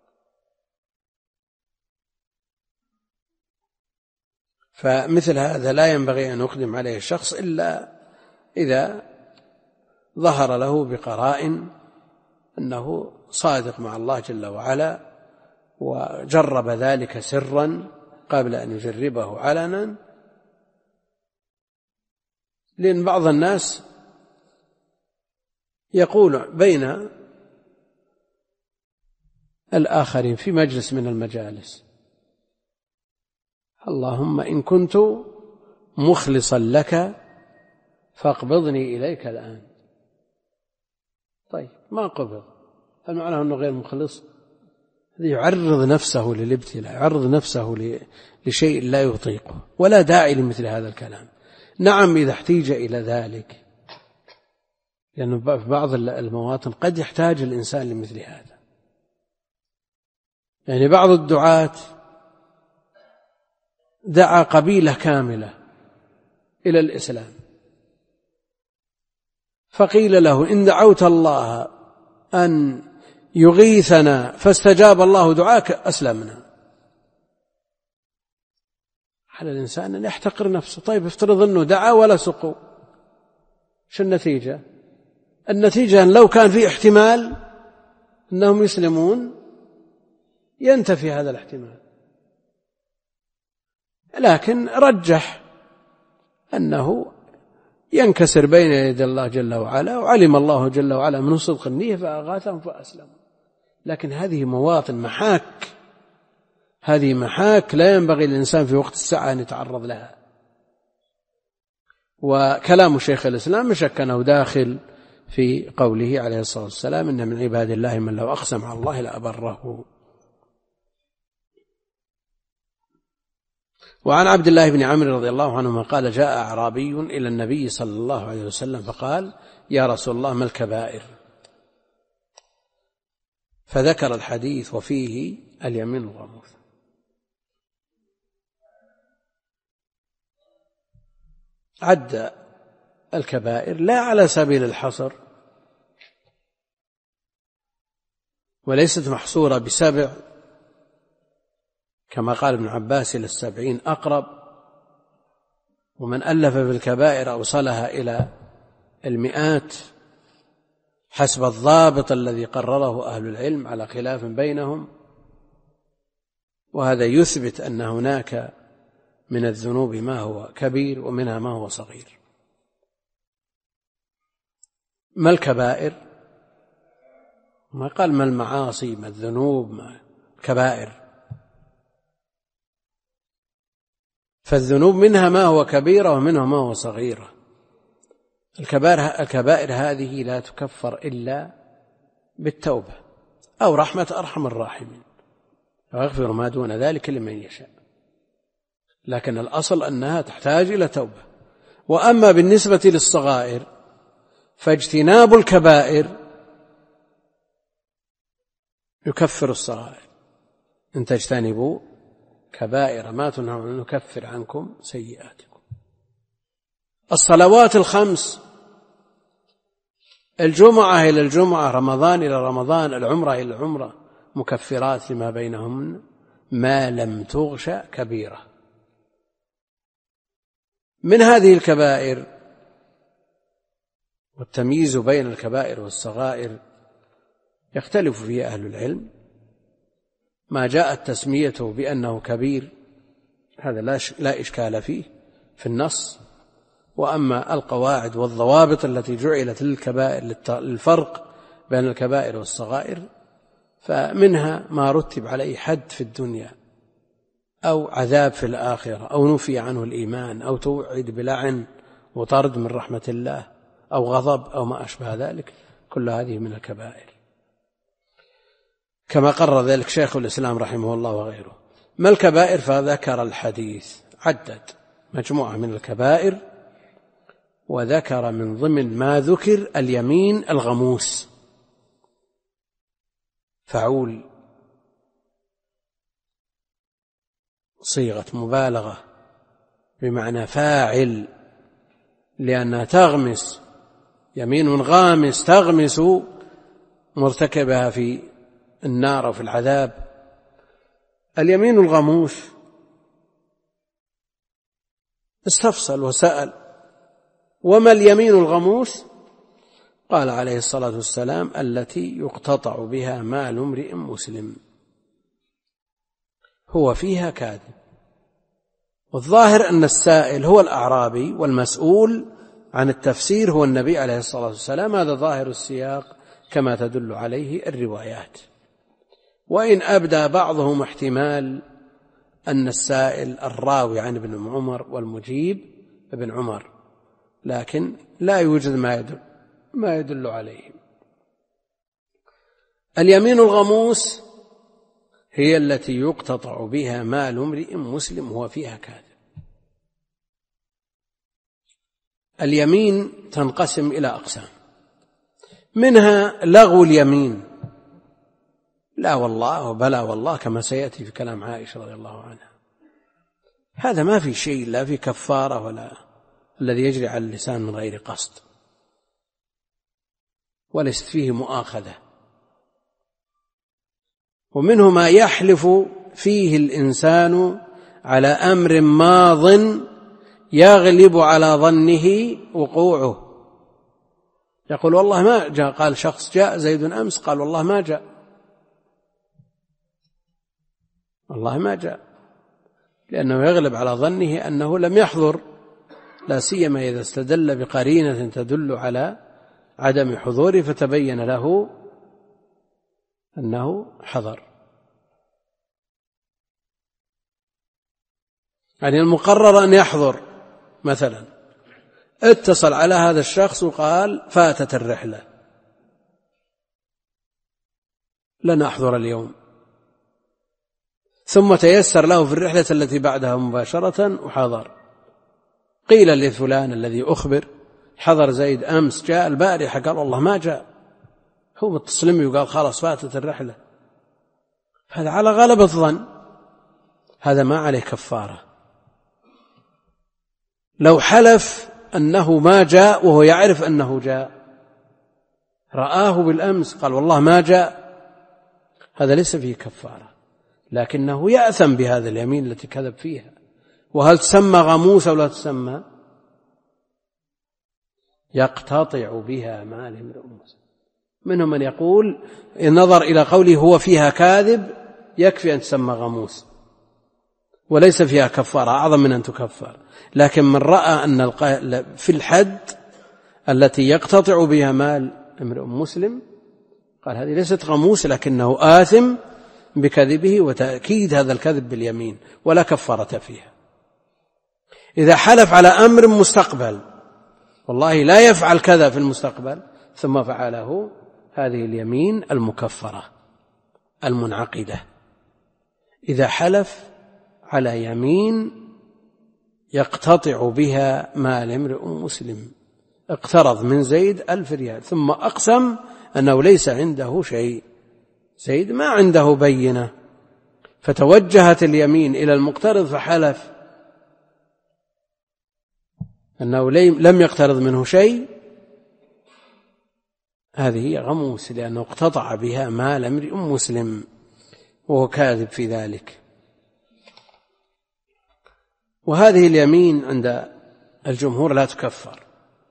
فمثل هذا لا ينبغي أن يقدم عليه الشخص إلا إذا ظهر له بقرائن أنه صادق مع الله جل وعلا، وجرب ذلك سرا قبل أن يجربه علنا. لأن بعض الناس يقول بين الآخرين في مجلس من المجالس: اللهم إن كنت مخلصا لك فاقبضني إليك الآن. طيب، ما قبض، هل معناه أنه غير مخلص؟ هذا يعرض نفسه للابتلاء، يعرض نفسه لشيء لا يطيقه، ولا داعي لمثل هذا الكلام. نعم إذا احتيج إلى ذلك، لأنه في بعض المواطن قد يحتاج الإنسان لمثل هذا. يعني بعض الدعاة دعا قبيلة كاملة إلى الإسلام، فقيل له: إن دعوت الله أن يغيثنا فاستجاب الله دعاك أسلمنا. على الإنسان أن يحتقر نفسه. طيب، افترض أنه دعا ولا سقوا، شو النتيجة؟ النتيجة أن لو كان في احتمال أنهم يسلمون ينتفي هذا الاحتمال، لكن رجح أنه ينكسر بين يدي الله جل وعلا، وعلم الله جل وعلا من صدق النية فأغاثهم فأسلموا. لكن هذه مواطن محاك، هذه محاك لا ينبغي للإنسان في وقت الساعة أن يتعرض لها. وكلام شيخ الإسلام مشك أنه داخل في قوله عليه الصلاة والسلام: إن من عباد الله من لو أقسم على الله لأبره. وعن عبد الله بن عمرو رضي الله عنهما قال: جاء أعرابي إلى النبي صلى الله عليه وسلم فقال: يا رسول الله، ما الكبائر؟ فذكر الحديث وفيه اليمين الغموس. عد الكبائر لا على سبيل الحصر، وليست محصورة بسبع كما قال ابن عباس: إلى السبعين أقرب. ومن ألف بالكبائر أوصلها إلى المئات حسب الضابط الذي قرره أهل العلم على خلاف بينهم. وهذا يثبت أن هناك من الذنوب ما هو كبير ومنها ما هو صغير. ما الكبائر؟ ما قال ما المعاصي، ما الذنوب، ما الكبائر. فالذنوب منها ما هو كبيرة ومنها ما هو صغيرة. الكبائر, الكبائر هذه لا تكفر إلا بالتوبة أو رحمة أرحم الراحمين، ويغفر ما دون ذلك لمن يشاء. لكن الأصل أنها تحتاج إلى توبة. وأما بالنسبة للصغائر فاجتناب الكبائر يكفر الصغائر. إن تجتنبوا كبائر ما تنهون عنه نكفر عنكم سيئاتكم. الصلوات الخمس، الجمعة إلى الجمعة، رمضان إلى رمضان، العمرة إلى العمرة، مكفرات لما بينهن ما لم تغش كبيرة. من هذه الكبائر، والتمييز بين الكبائر والصغائر يختلف فيه أهل العلم، ما جاءت تسميته بأنه كبير هذا لا إشكال فيه في النص، وأما القواعد والضوابط التي جعلت للكبائر للفرق بين الكبائر والصغائر فمنها ما رتب عليه حد في الدنيا أو عذاب في الآخرة أو نفي عنه الإيمان أو توعد بلعن وطرد من رحمة الله أو غضب أو ما أشبه ذلك، كل هذه من الكبائر كما قرر ذلك شيخ الإسلام رحمه الله وغيره. ما الكبائر؟ فذكر الحديث، عدد مجموعة من الكبائر، وذكر من ضمن ما ذكر اليمين الغموس، فعول صيغة مبالغة بمعنى فاعل، لأنها تغمس، يمين غامس تغمس مرتكبها في النار أو في العذاب. اليمين الغموس استفصل وسأل: وما اليمين الغموس؟ قال عليه الصلاة والسلام: التي يقتطع بها مال امرئ مسلم هو فيها كاذب. والظاهر أن السائل هو الأعرابي والمسؤول عن التفسير هو النبي عليه الصلاة والسلام، هذا ظاهر السياق كما تدل عليه الروايات، وإن أبدى بعضهم احتمال أن السائل الراوي عن ابن عمر والمجيب ابن عمر، لكن لا يوجد ما يدل, ما يدل عليه. اليمين الغموس هي التي يقتطع بها مال امرئ مسلم هو فيها كاذب. اليمين تنقسم إلى أقسام، منها لغو اليمين، لا والله وبلا والله كما سيأتي في كلام عائشة رضي الله عنها، هذا ما في شيء، لا في كفارة ولا الذي يجري على اللسان من غير قصد، وليست فيه مؤاخذة. ومنه ما يحلف فيه الإنسان على أمر ماض يغلب على ظنه وقوعه، يقول والله ما جاء، قال شخص جاء زيد أمس، قال والله ما جاء، والله ما جاء، لأنه يغلب على ظنه أنه لم يحضر، لا سيما إذا استدل بقرينة تدل على عدم حضوره فتبين له أنه حضر. يعني المقرر أن يحضر، مثلا اتصل على هذا الشخص وقال فاتت الرحلة لن أحضر اليوم، ثم تيسر له في الرحلة التي بعدها مباشرة وحضر، قيل لفلان الذي أخبر حضر زيد أمس، جاء البارحة، قال والله ما جاء، هو متصل وقال خلاص فاتت الرحلة، هذا على غلبة الظن، هذا ما عليه كفارة. لو حلف أنه ما جاء وهو يعرف أنه جاء، رآه بالأمس قال والله ما جاء، هذا ليس فيه كفارة، لكنه يأثم بهذا اليمين التي كذب فيها. وهل تسمى غموس أو لا تسمى؟ يقتطع بها مال امرئ مسلم. منهم من يقول النظر إلى قوله هو فيها كاذب يكفي أن تسمى غموس وليس فيها كفارة أعظم من أن تكفر، لكن من رأى أن في الحد التي يقتطع بها مال امرئ مسلم قال هذه ليست غموس، لكنه آثم بكذبه وتأكيد هذا الكذب باليمين ولا كفارة فيها. إذا حلف على أمر مستقبل والله لا يفعل كذا في المستقبل ثم فعله، هذه اليمين المكفرة المنعقدة. إذا حلف على يمين يقتطع بها مال امرئ مسلم، اقترض من زيد ألف ريال ثم أقسم أنه ليس عنده شيء، زيد ما عنده بينة، فتوجهت اليمين إلى المقترض فحلف أنه لم يقترض منه شيء، هذه هي غموس، لأنه اقتطع بها مال امرئ مسلم وهو كاذب في ذلك. وهذه اليمين عند الجمهور لا تكفر،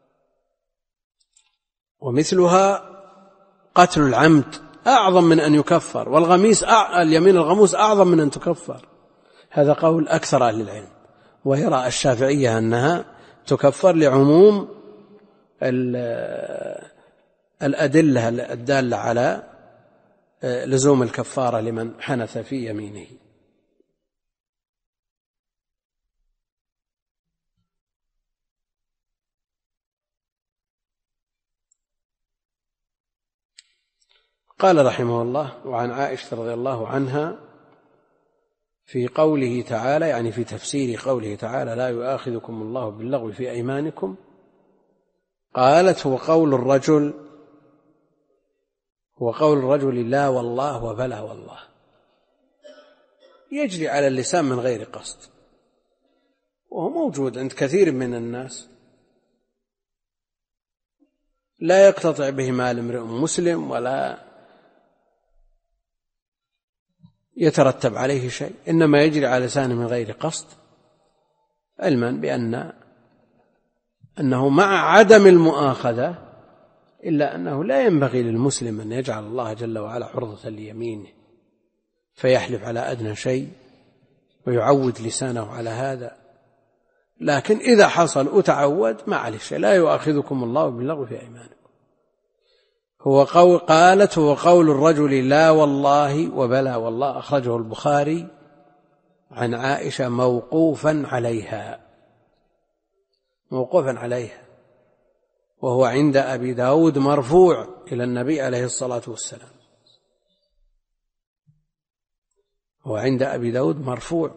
ومثلها قتل العمد أعظم من أن يكفر، والغميس أع... اليمين الغموس أعظم من أن تكفر. هذا قول أكثر أهل العلم، ويرى الشافعية أنها تكفر لعموم الأدلة الدالة على لزوم الكفارة لمن حنث في يمينه. قال رحمه الله: وعن عائشة رضي الله عنها في قوله تعالى، يعني في تفسير قوله تعالى: لا يؤاخذكم الله باللغو في أيمانكم، قالت: هو قول الرجل هو قول الرجل لا والله وبلا والله، يجري على اللسان من غير قصد، وهو موجود عند كثير من الناس، لا يقتطع به مال امرئ مسلم ولا يترتب عليه شيء، إنما يجري على لسانه من غير قصد، علما بأن أنه مع عدم المؤاخذة إلا أنه لا ينبغي للمسلم أن يجعل الله جل وعلا حرضة ليمينه فيحلف على أدنى شيء ويعود لسانه على هذا. لكن إذا حصل وتعود ما عليه شيء، لا يؤاخذكم الله باللغو في أيمانكم. هو قول قالت: هو قول الرجل لا والله وبلا والله، أخرجه البخاري عن عائشة موقوفا عليها موقوفا عليها وهو عند أبي داود مرفوع إلى النبي عليه الصلاة والسلام، هو عند أبي داود مرفوع.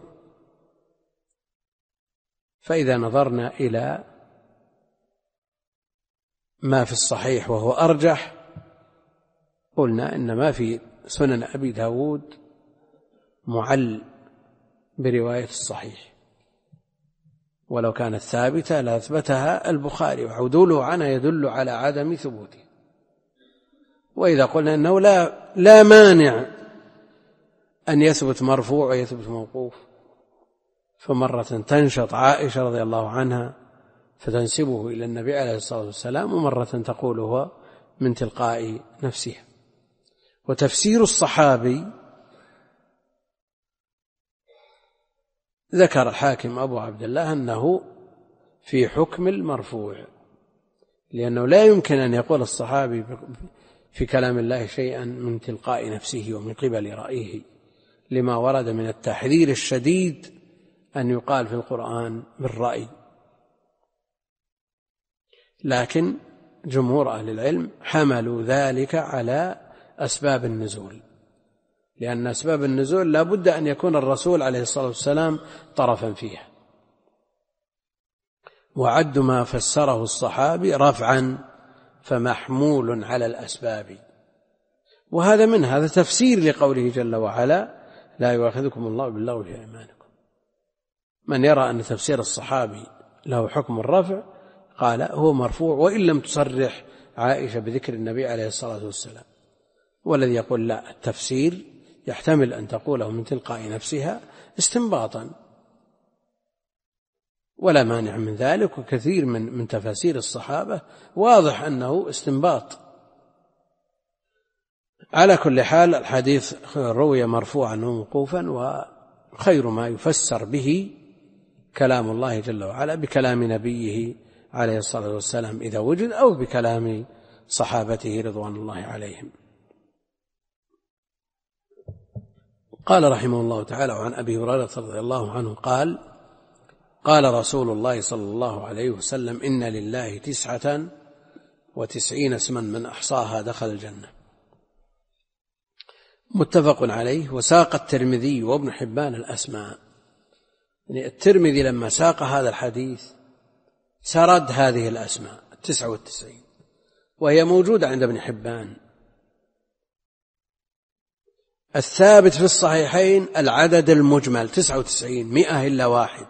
فإذا نظرنا إلى ما في الصحيح وهو أرجح، قلنا إن ما في سنن أبي داود معل برواية الصحيح، ولو كانت ثابتة لأثبتها البخاري، وعدوله عنها يدل على عدم ثبوته. وإذا قلنا أنه لا, لا مانع أن يثبت مرفوع ويثبت موقوف، فمرة تنشط عائشة رضي الله عنها فتنسبه إلى النبي عليه الصلاة والسلام، ومرة تقول هو من تلقاء نفسها. وتفسير الصحابي ذكر الحاكم أبو عبد الله أنه في حكم المرفوع، لأنه لا يمكن أن يقول الصحابي في كلام الله شيئا من تلقاء نفسه ومن قبل رأيه، لما ورد من التحذير الشديد أن يقال في القرآن بالرأي. لكن جمهور أهل العلم حملوا ذلك على أسباب النزول، لأن أسباب النزول لا بد أن يكون الرسول عليه الصلاة والسلام طرفا فيها، وعد ما فسره الصحابي رفعا فمحمول على الأسباب. وهذا من هذا تفسير لقوله جل وعلا: لا يؤاخذكم الله باللغو في أيمانكم. من يرى أن تفسير الصحابي له حكم الرفع قال هو مرفوع، وإن لم تصرح عائشة بذكر النبي عليه الصلاة والسلام. والذي يقول لا، التفسير يحتمل أن تقوله من تلقاء نفسها استنباطا، ولا مانع من ذلك، وكثير من من تفاسير الصحابة واضح أنه استنباط. على كل حال الحديث روي مرفوعا وموقوفا، وخير ما يفسر به كلام الله جل وعلا بكلام نبيه عليه الصلاة والسلام إذا وجد، أو بكلام صحابته رضوان الله عليهم. قال رحمه الله تعالى: وعن أبي هريرة رضي الله عنه قال: قال رسول الله صلى الله عليه وسلم: إن لله تسعة وتسعين اسما من أحصاها دخل الجنة. متفق عليه. وساق الترمذي وابن حبان الأسماء، يعني الترمذي لما ساق هذا الحديث سرد هذه الأسماء التسعة والتسعين، وهي موجودة عند ابن حبان. الثابت في الصحيحين العدد المجمل تسعة وتسعين، مئة إلا واحد.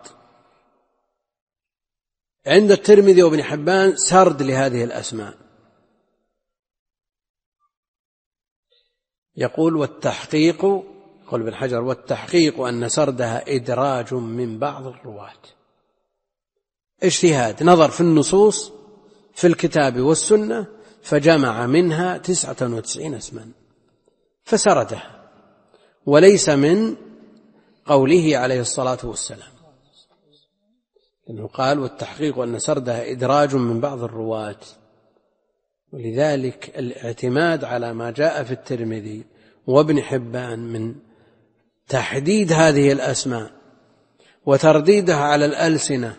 عند الترمذي وابن حبان سرد لهذه الأسماء. يقول: والتحقيق قل ابن حجر: والتحقيق أن سردها إدراج من بعض الرواة. اجتهاد، نظر في النصوص في الكتاب والسنة فجمع منها تسعة وتسعين اسما فسردها، وليس من قوله عليه الصلاة والسلام، إنه قال: والتحقيق أن سردها إدراج من بعض الرواة. ولذلك الاعتماد على ما جاء في الترمذي وابن حبان من تحديد هذه الأسماء وترديدها على الألسنة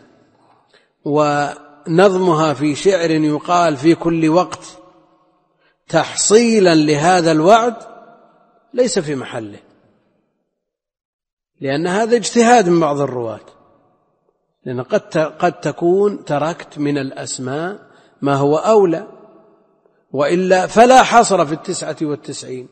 ونظمها في شعر يقال في كل وقت تحصيلا لهذا الوعد ليس في محله، لأن هذا اجتهاد من بعض الرواة، لأن قد قد تكون تركت من الأسماء ما هو أولى، وإلا فلا حصر في التسعة والتسعين،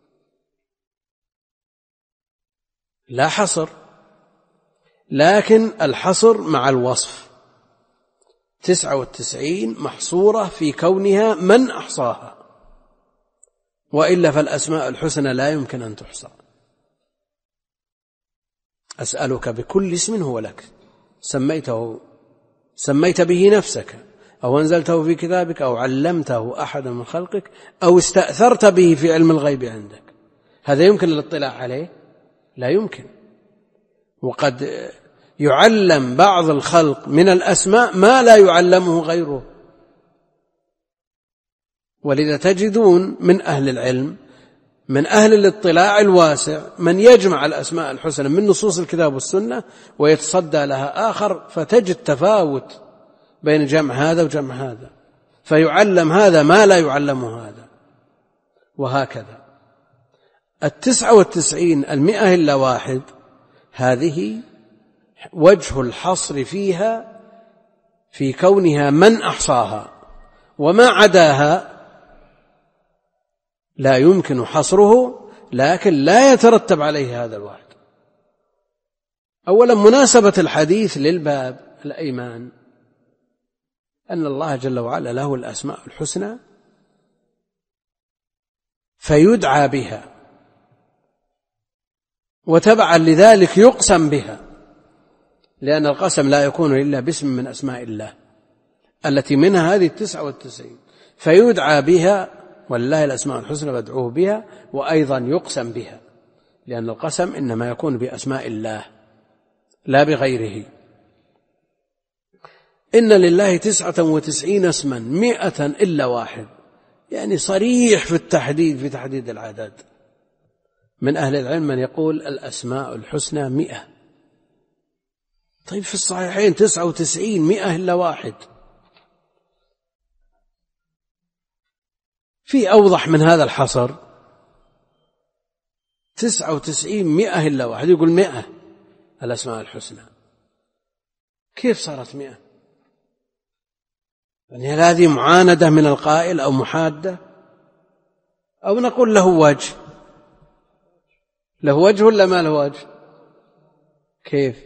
لا حصر، لكن الحصر مع الوصف. تسعة والتسعين محصورة في كونها من أحصاها، وإلا فالأسماء الحسنى لا يمكن أن تحصى. أسألك بكل اسم هو لك سميته سميت به نفسك أو أنزلته في كتابك أو علمته أحد من خلقك أو استأثرت به في علم الغيب عندك. هذا يمكن الاطلاع عليه؟ لا يمكن. وقد يعلم بعض الخلق من الأسماء ما لا يعلمه غيره. ولذا تجدون من أهل العلم من أهل الاطلاع الواسع من يجمع الأسماء الحسنى من نصوص الكتاب والسنة ويتصدى لها آخر، فتجد تفاوت بين جمع هذا وجمع هذا، فيعلم هذا ما لا يعلمه هذا، وهكذا. التسعة والتسعين المئة إلا واحد هذه وجه الحصر فيها في كونها من أحصاها، وما عداها لا يمكن حصره، لكن لا يترتب عليه هذا الوعد. أولا مناسبة الحديث للباب الأيمان أن الله جل وعلا له الأسماء الحسنى فيدعى بها، وتبعا لذلك يقسم بها، لأن القسم لا يكون إلا باسم من أسماء الله التي منها هذه التسعة والتسعين، فيدعى بها، ولله الأسماء الحسنى فادعوه بها، وأيضا يقسم بها، لأن القسم إنما يكون بأسماء الله لا بغيره. إن لله تسعة وتسعين اسما مئة إلا واحد، يعني صريح في التحديد في تحديد العدد. من أهل العلم من يقول الأسماء الحسنى مئة. طيب في الصحيحين تسعة وتسعين مئة إلا واحد، في أوضح من هذا الحصر؟ تسعة وتسعين مئة إلا واحد، يقول مئة الأسماء الحسنى، كيف صارت مئة؟ يعني هل هذه معاندة من القائل أو محادة، أو نقول له وجه؟ له وجه ولا ما له وجه؟ كيف؟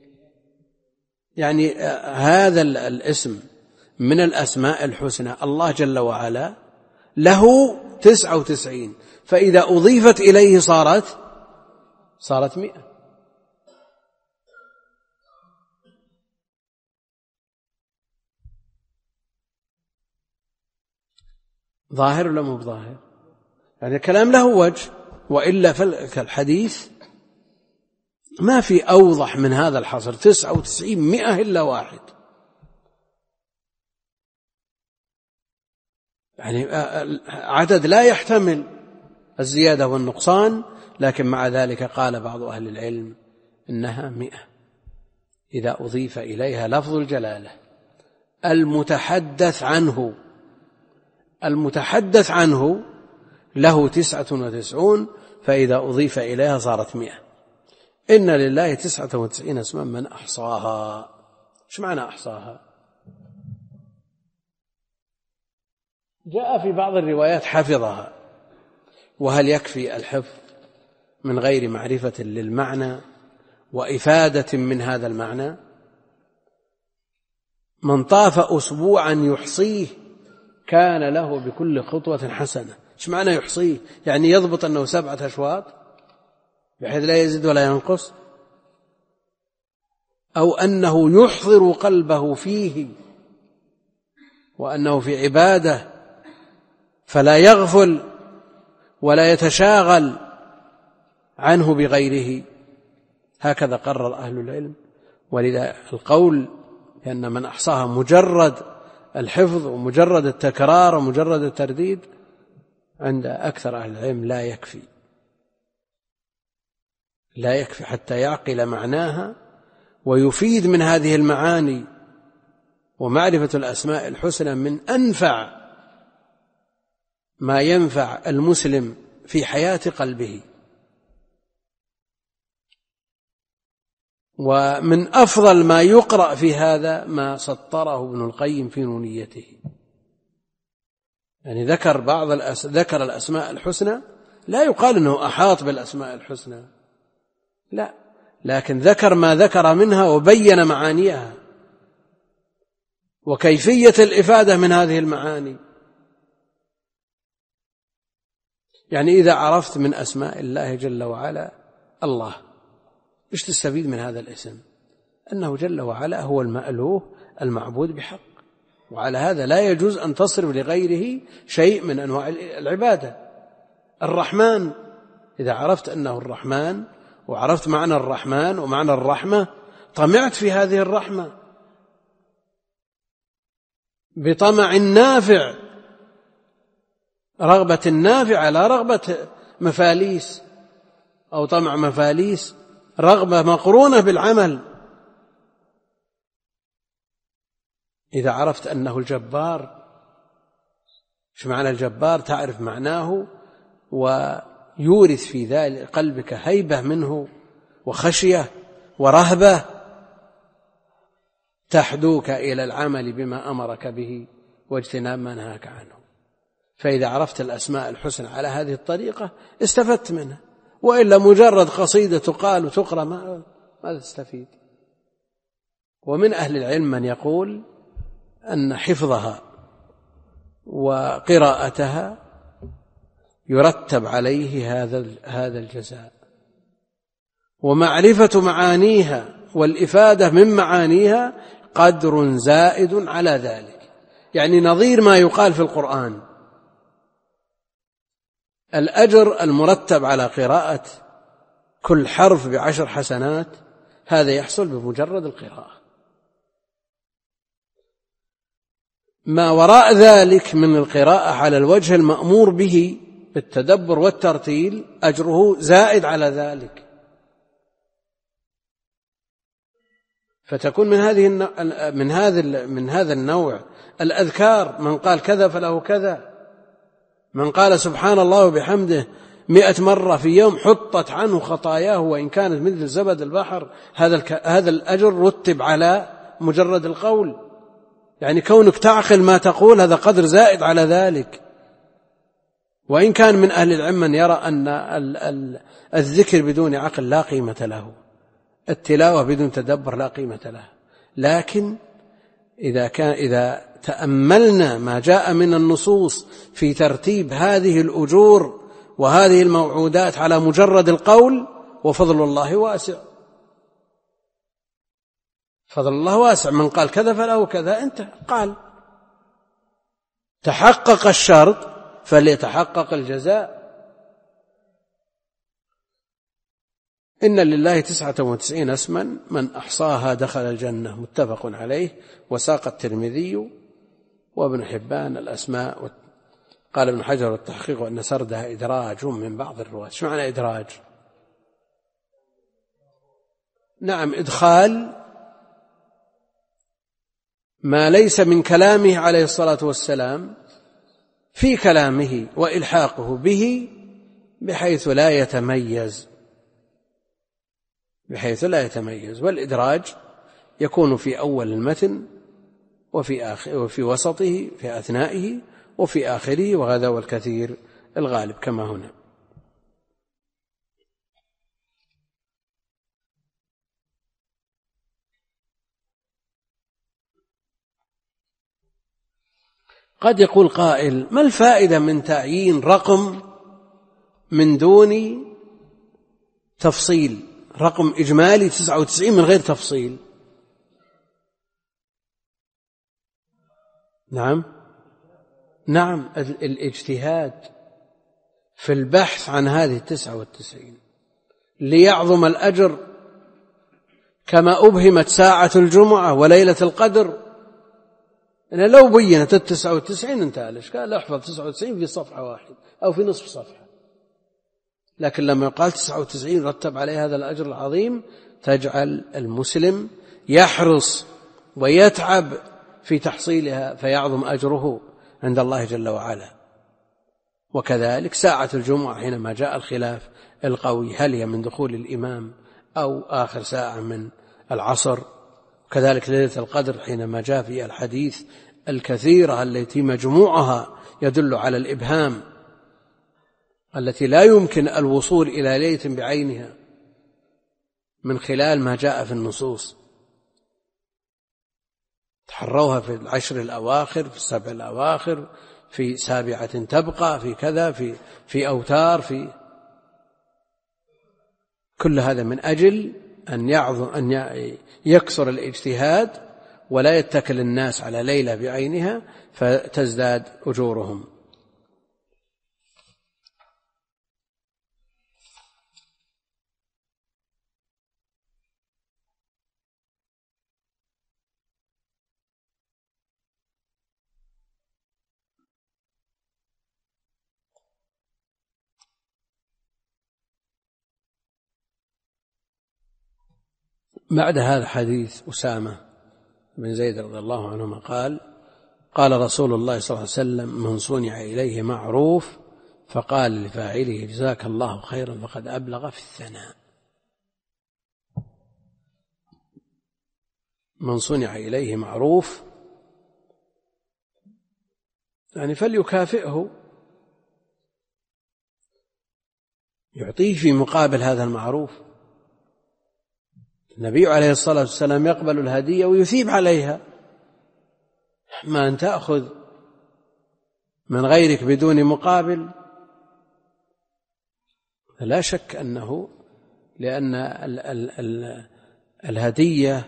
يعني هذا الاسم من الأسماء الحسنى الله جل وعلا له تسعة وتسعين، فإذا أضيفت إليه صارت صارت مئة. ظاهر ولا مو بظاهر؟ يعني الكلام له وجه، وإلا فالحديث ما في أوضح من هذا الحصر. تسعة وتسعين مئة إلا واحد، يعني عدد لا يحتمل الزيادة والنقصان، لكن مع ذلك قال بعض أهل العلم إنها مئة إذا أضيف إليها لفظ الجلالة. المتحدث عنه المتحدث عنه له تسعة وتسعون، فإذا أضيف إليها صارت مئة. إن لله تسعة وتسعين اسما من أحصاها. إيش معنى أحصاها؟ جاء في بعض الروايات حفظها، وهل يكفي الحفظ من غير معرفة للمعنى وإفادة من هذا المعنى؟ من طاف أسبوعا يحصيه كان له بكل خطوة حسنة. إيش معنى يحصيه؟ يعني يضبط أنه سبعة أشواط، بحيث لا يزيد ولا ينقص، أو أنه يحضر قلبه فيه وأنه في عبادة فلا يغفل ولا يتشاغل عنه بغيره. هكذا قرر أهل العلم. ولذا القول بأن من أحصاها مجرد الحفظ ومجرد التكرار ومجرد الترديد عند أكثر أهل العلم لا يكفي، لا يكفي حتى يعقل معناها ويفيد من هذه المعاني. ومعرفة الأسماء الحسنى من أنفع ما ينفع المسلم في حياة قلبه، ومن أفضل ما يقرأ في هذا ما سطره ابن القيم في نونيته. يعني ذكر بعض الأس... ذكر الأسماء الحسنى، لا يقال أنه أحاط بالأسماء الحسنى، لا، لكن ذكر ما ذكر منها وبين معانيها وكيفية الإفادة من هذه المعاني. يعني إذا عرفت من أسماء الله جل وعلا الله، إيش تستفيد من هذا الاسم؟ أنه جل وعلا هو المألوه المعبود بحق، وعلى هذا لا يجوز أن تصرف لغيره شيء من أنواع العبادة. الرحمن، إذا عرفت أنه الرحمن وعرفت معنى الرحمن ومعنى الرحمة طمعت في هذه الرحمة بطمع نافع، رغبة نافعة لا رغبة مفاليس أو طمع مفاليس، رغبة مقرونة بالعمل. إذا عرفت أنه الجبار، شو معنى الجبار؟ تعرف معناه ويورث في ذلك قلبك هيبة منه وخشية ورهبة تحدوك إلى العمل بما أمرك به واجتناب ما نهاك عنه. فإذا عرفت الأسماء الحسنى على هذه الطريقة استفدت منها، وإلا مجرد قصيدة تقال وتقرأ ما, ما تستفيد. ومن أهل العلم من يقول أن حفظها وقراءتها يرتب عليه هذا هذا الجزاء، ومعرفة معانيها والإفادة من معانيها قدر زائد على ذلك. يعني نظير ما يقال في القرآن، الأجر المرتب على قراءة كل حرف بعشر حسنات، هذا يحصل بمجرد القراءة. ما وراء ذلك من القراءة على الوجه المأمور به بالتدبر والترتيل أجره زائد على ذلك. فتكون من هذه من هذا من هذا النوع الأذكار، من قال كذا فله كذا، من قال سبحان الله وبحمده مئة مرة في يوم حطت عنه خطاياه وإن كانت مثل زبد البحر، هذا هذا الأجر رتب على مجرد القول. يعني كونك تعقل ما تقول هذا قدر زائد على ذلك. وإن كان من أهل العلم من يرى أن الذكر بدون عقل لا قيمة له، التلاوة بدون تدبر لا قيمة له، لكن إذا كان إذا تأملنا ما جاء من النصوص في ترتيب هذه الأجور وهذه الموعودات على مجرد القول، وفضل الله واسع، فضل الله واسع، من قال كذا فله كذا انت قال، تحقق الشرط فليتحقق الجزاء. إن لله تسعة وتسعين اسما من أحصاها دخل الجنة، متفق عليه. وساق الترمذي وابن حبان الأسماء. قال ابن حجر والتحقيق أن سردها إدراج من بعض الرواة. شو معنى إدراج؟ نعم، إدخال ما ليس من كلامه عليه الصلاة والسلام في كلامه وإلحاقه به بحيث لا يتميز بحيث لا يتميز والإدراج يكون في أول المتن وفي آخر وفي وسطه في أثنائه وفي آخره، وهذا هو الكثير الغالب كما هنا. قد يقول قائل: ما الفائدة من تعيين رقم من دون تفصيل، رقم إجمالي تسعة وتسعين من غير تفصيل. نعم نعم الاجتهاد في البحث عن هذه التسعة والتسعين ليعظم الأجر، كما أبهمت ساعة الجمعة وليلة القدر. إن لو بينت التسعة والتسعين انتهى الإشكال، احفظ تسعة وتسعين في صفحة واحدة أو في نصف صفحة، لكن لما يقال تسعة وتسعين رتب عليه هذا الأجر العظيم، تجعل المسلم يحرص ويتعب في تحصيلها فيعظم أجره عند الله جل وعلا. وكذلك ساعة الجمعة حينما جاء الخلاف القوي هل هي من دخول الإمام أو آخر ساعة من العصر، وكذلك ليلة القدر حينما جاء في الحديث الكثيرة التي مجموعها يدل على الإبهام، التي لا يمكن الوصول إلى ليلة بعينها من خلال ما جاء في النصوص. تحروها في العشر الأواخر، في السبع الأواخر، في سابعة تبقى، في كذا، في في أوتار، في كل هذا من أجل أن يعظم أن يكثر الاجتهاد ولا يتكل الناس على ليلة بعينها فتزداد أجورهم. بعد هذا حديث أسامة بن زيد رضي الله عنهما قال: قال رسول الله صلى الله عليه وسلم: من صنع إليه معروف فقال لفاعله جزاك الله خيرا فقد أبلغ في الثناء. من صنع إليه معروف يعني فليكافئه، يعطيه في مقابل هذا المعروف. النبي عليه الصلاة والسلام يقبل الهدية ويثيب عليها، ما أن تأخذ من غيرك بدون مقابل. لا شك أنه لأن ال ال ال الهدية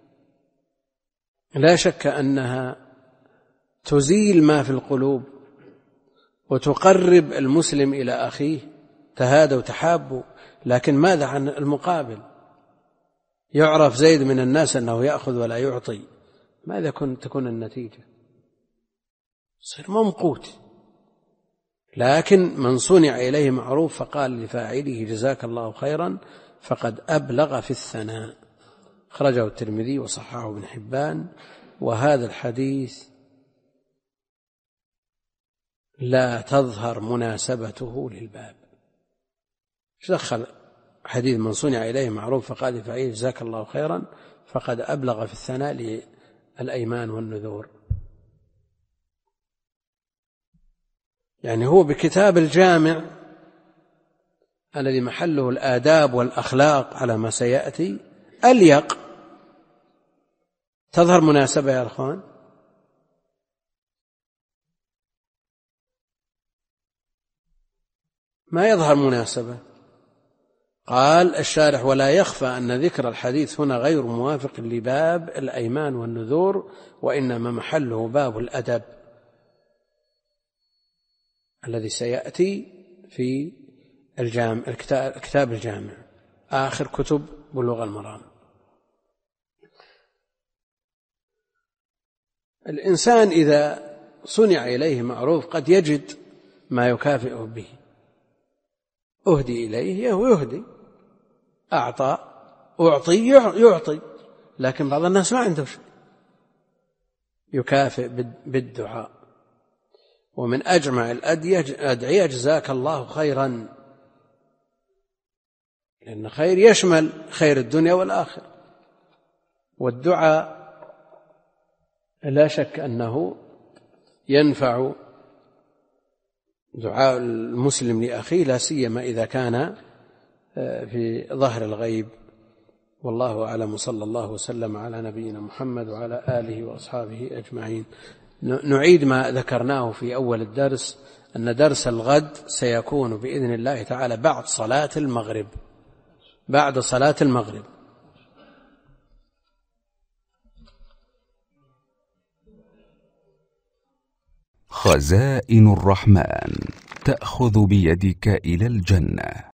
لا شك أنها تزيل ما في القلوب وتقرب المسلم إلى أخيه، تهادوا تحابوا. لكن ماذا عن المقابل؟ يعرف زيد من الناس أنه يأخذ ولا يعطي، ماذا تكون النتيجة؟ صير ممقوت. لكن من صنع إليه معروف فقال لفاعله جزاك الله خيرا فقد أبلغ في الثناء. خرجه الترمذي وصححه ابن حبان. وهذا الحديث لا تظهر مناسبته للباب. ايش دخل حديث من صنع إليه معروف فقال لفاعله جزاك الله خيرا فقد أبلغ في الثناء للأيمان والنذور؟ يعني هو بكتاب الجامع الذي محله الآداب والأخلاق على ما سيأتي أليق. تظهر مناسبة يا أخوان؟ ما يظهر مناسبة. قال الشارح: ولا يخفى أن ذكر الحديث هنا غير موافق لباب الأيمان والنذور، وإنما محله باب الأدب الذي سيأتي في الجامع الكتاب الجامع آخر كتب بلوغ المرام. الإنسان إذا صنع إليه معروف قد يجد ما يكافئه به. أهدي إليه ويهدي، أعطى أعطي يعطي، لكن بعض الناس ما عنده شيء يكافئ بالدعاء. ومن أجمع الأدعية جزاك الله خيرا، لأن خير يشمل خير الدنيا والآخرة. والدعاء لا شك أنه ينفع دعاء المسلم لأخيه، لا سيما إذا كان في ظهر الغيب. والله أعلم، صلى الله وسلم على نبينا محمد وعلى آله وأصحابه أجمعين. نعيد ما ذكرناه في أول الدرس، أن درس الغد سيكون بإذن الله تعالى بعد صلاة المغرب. بعد صلاة المغرب. خزائن الرحمن تأخذ بيدك إلى الجنة.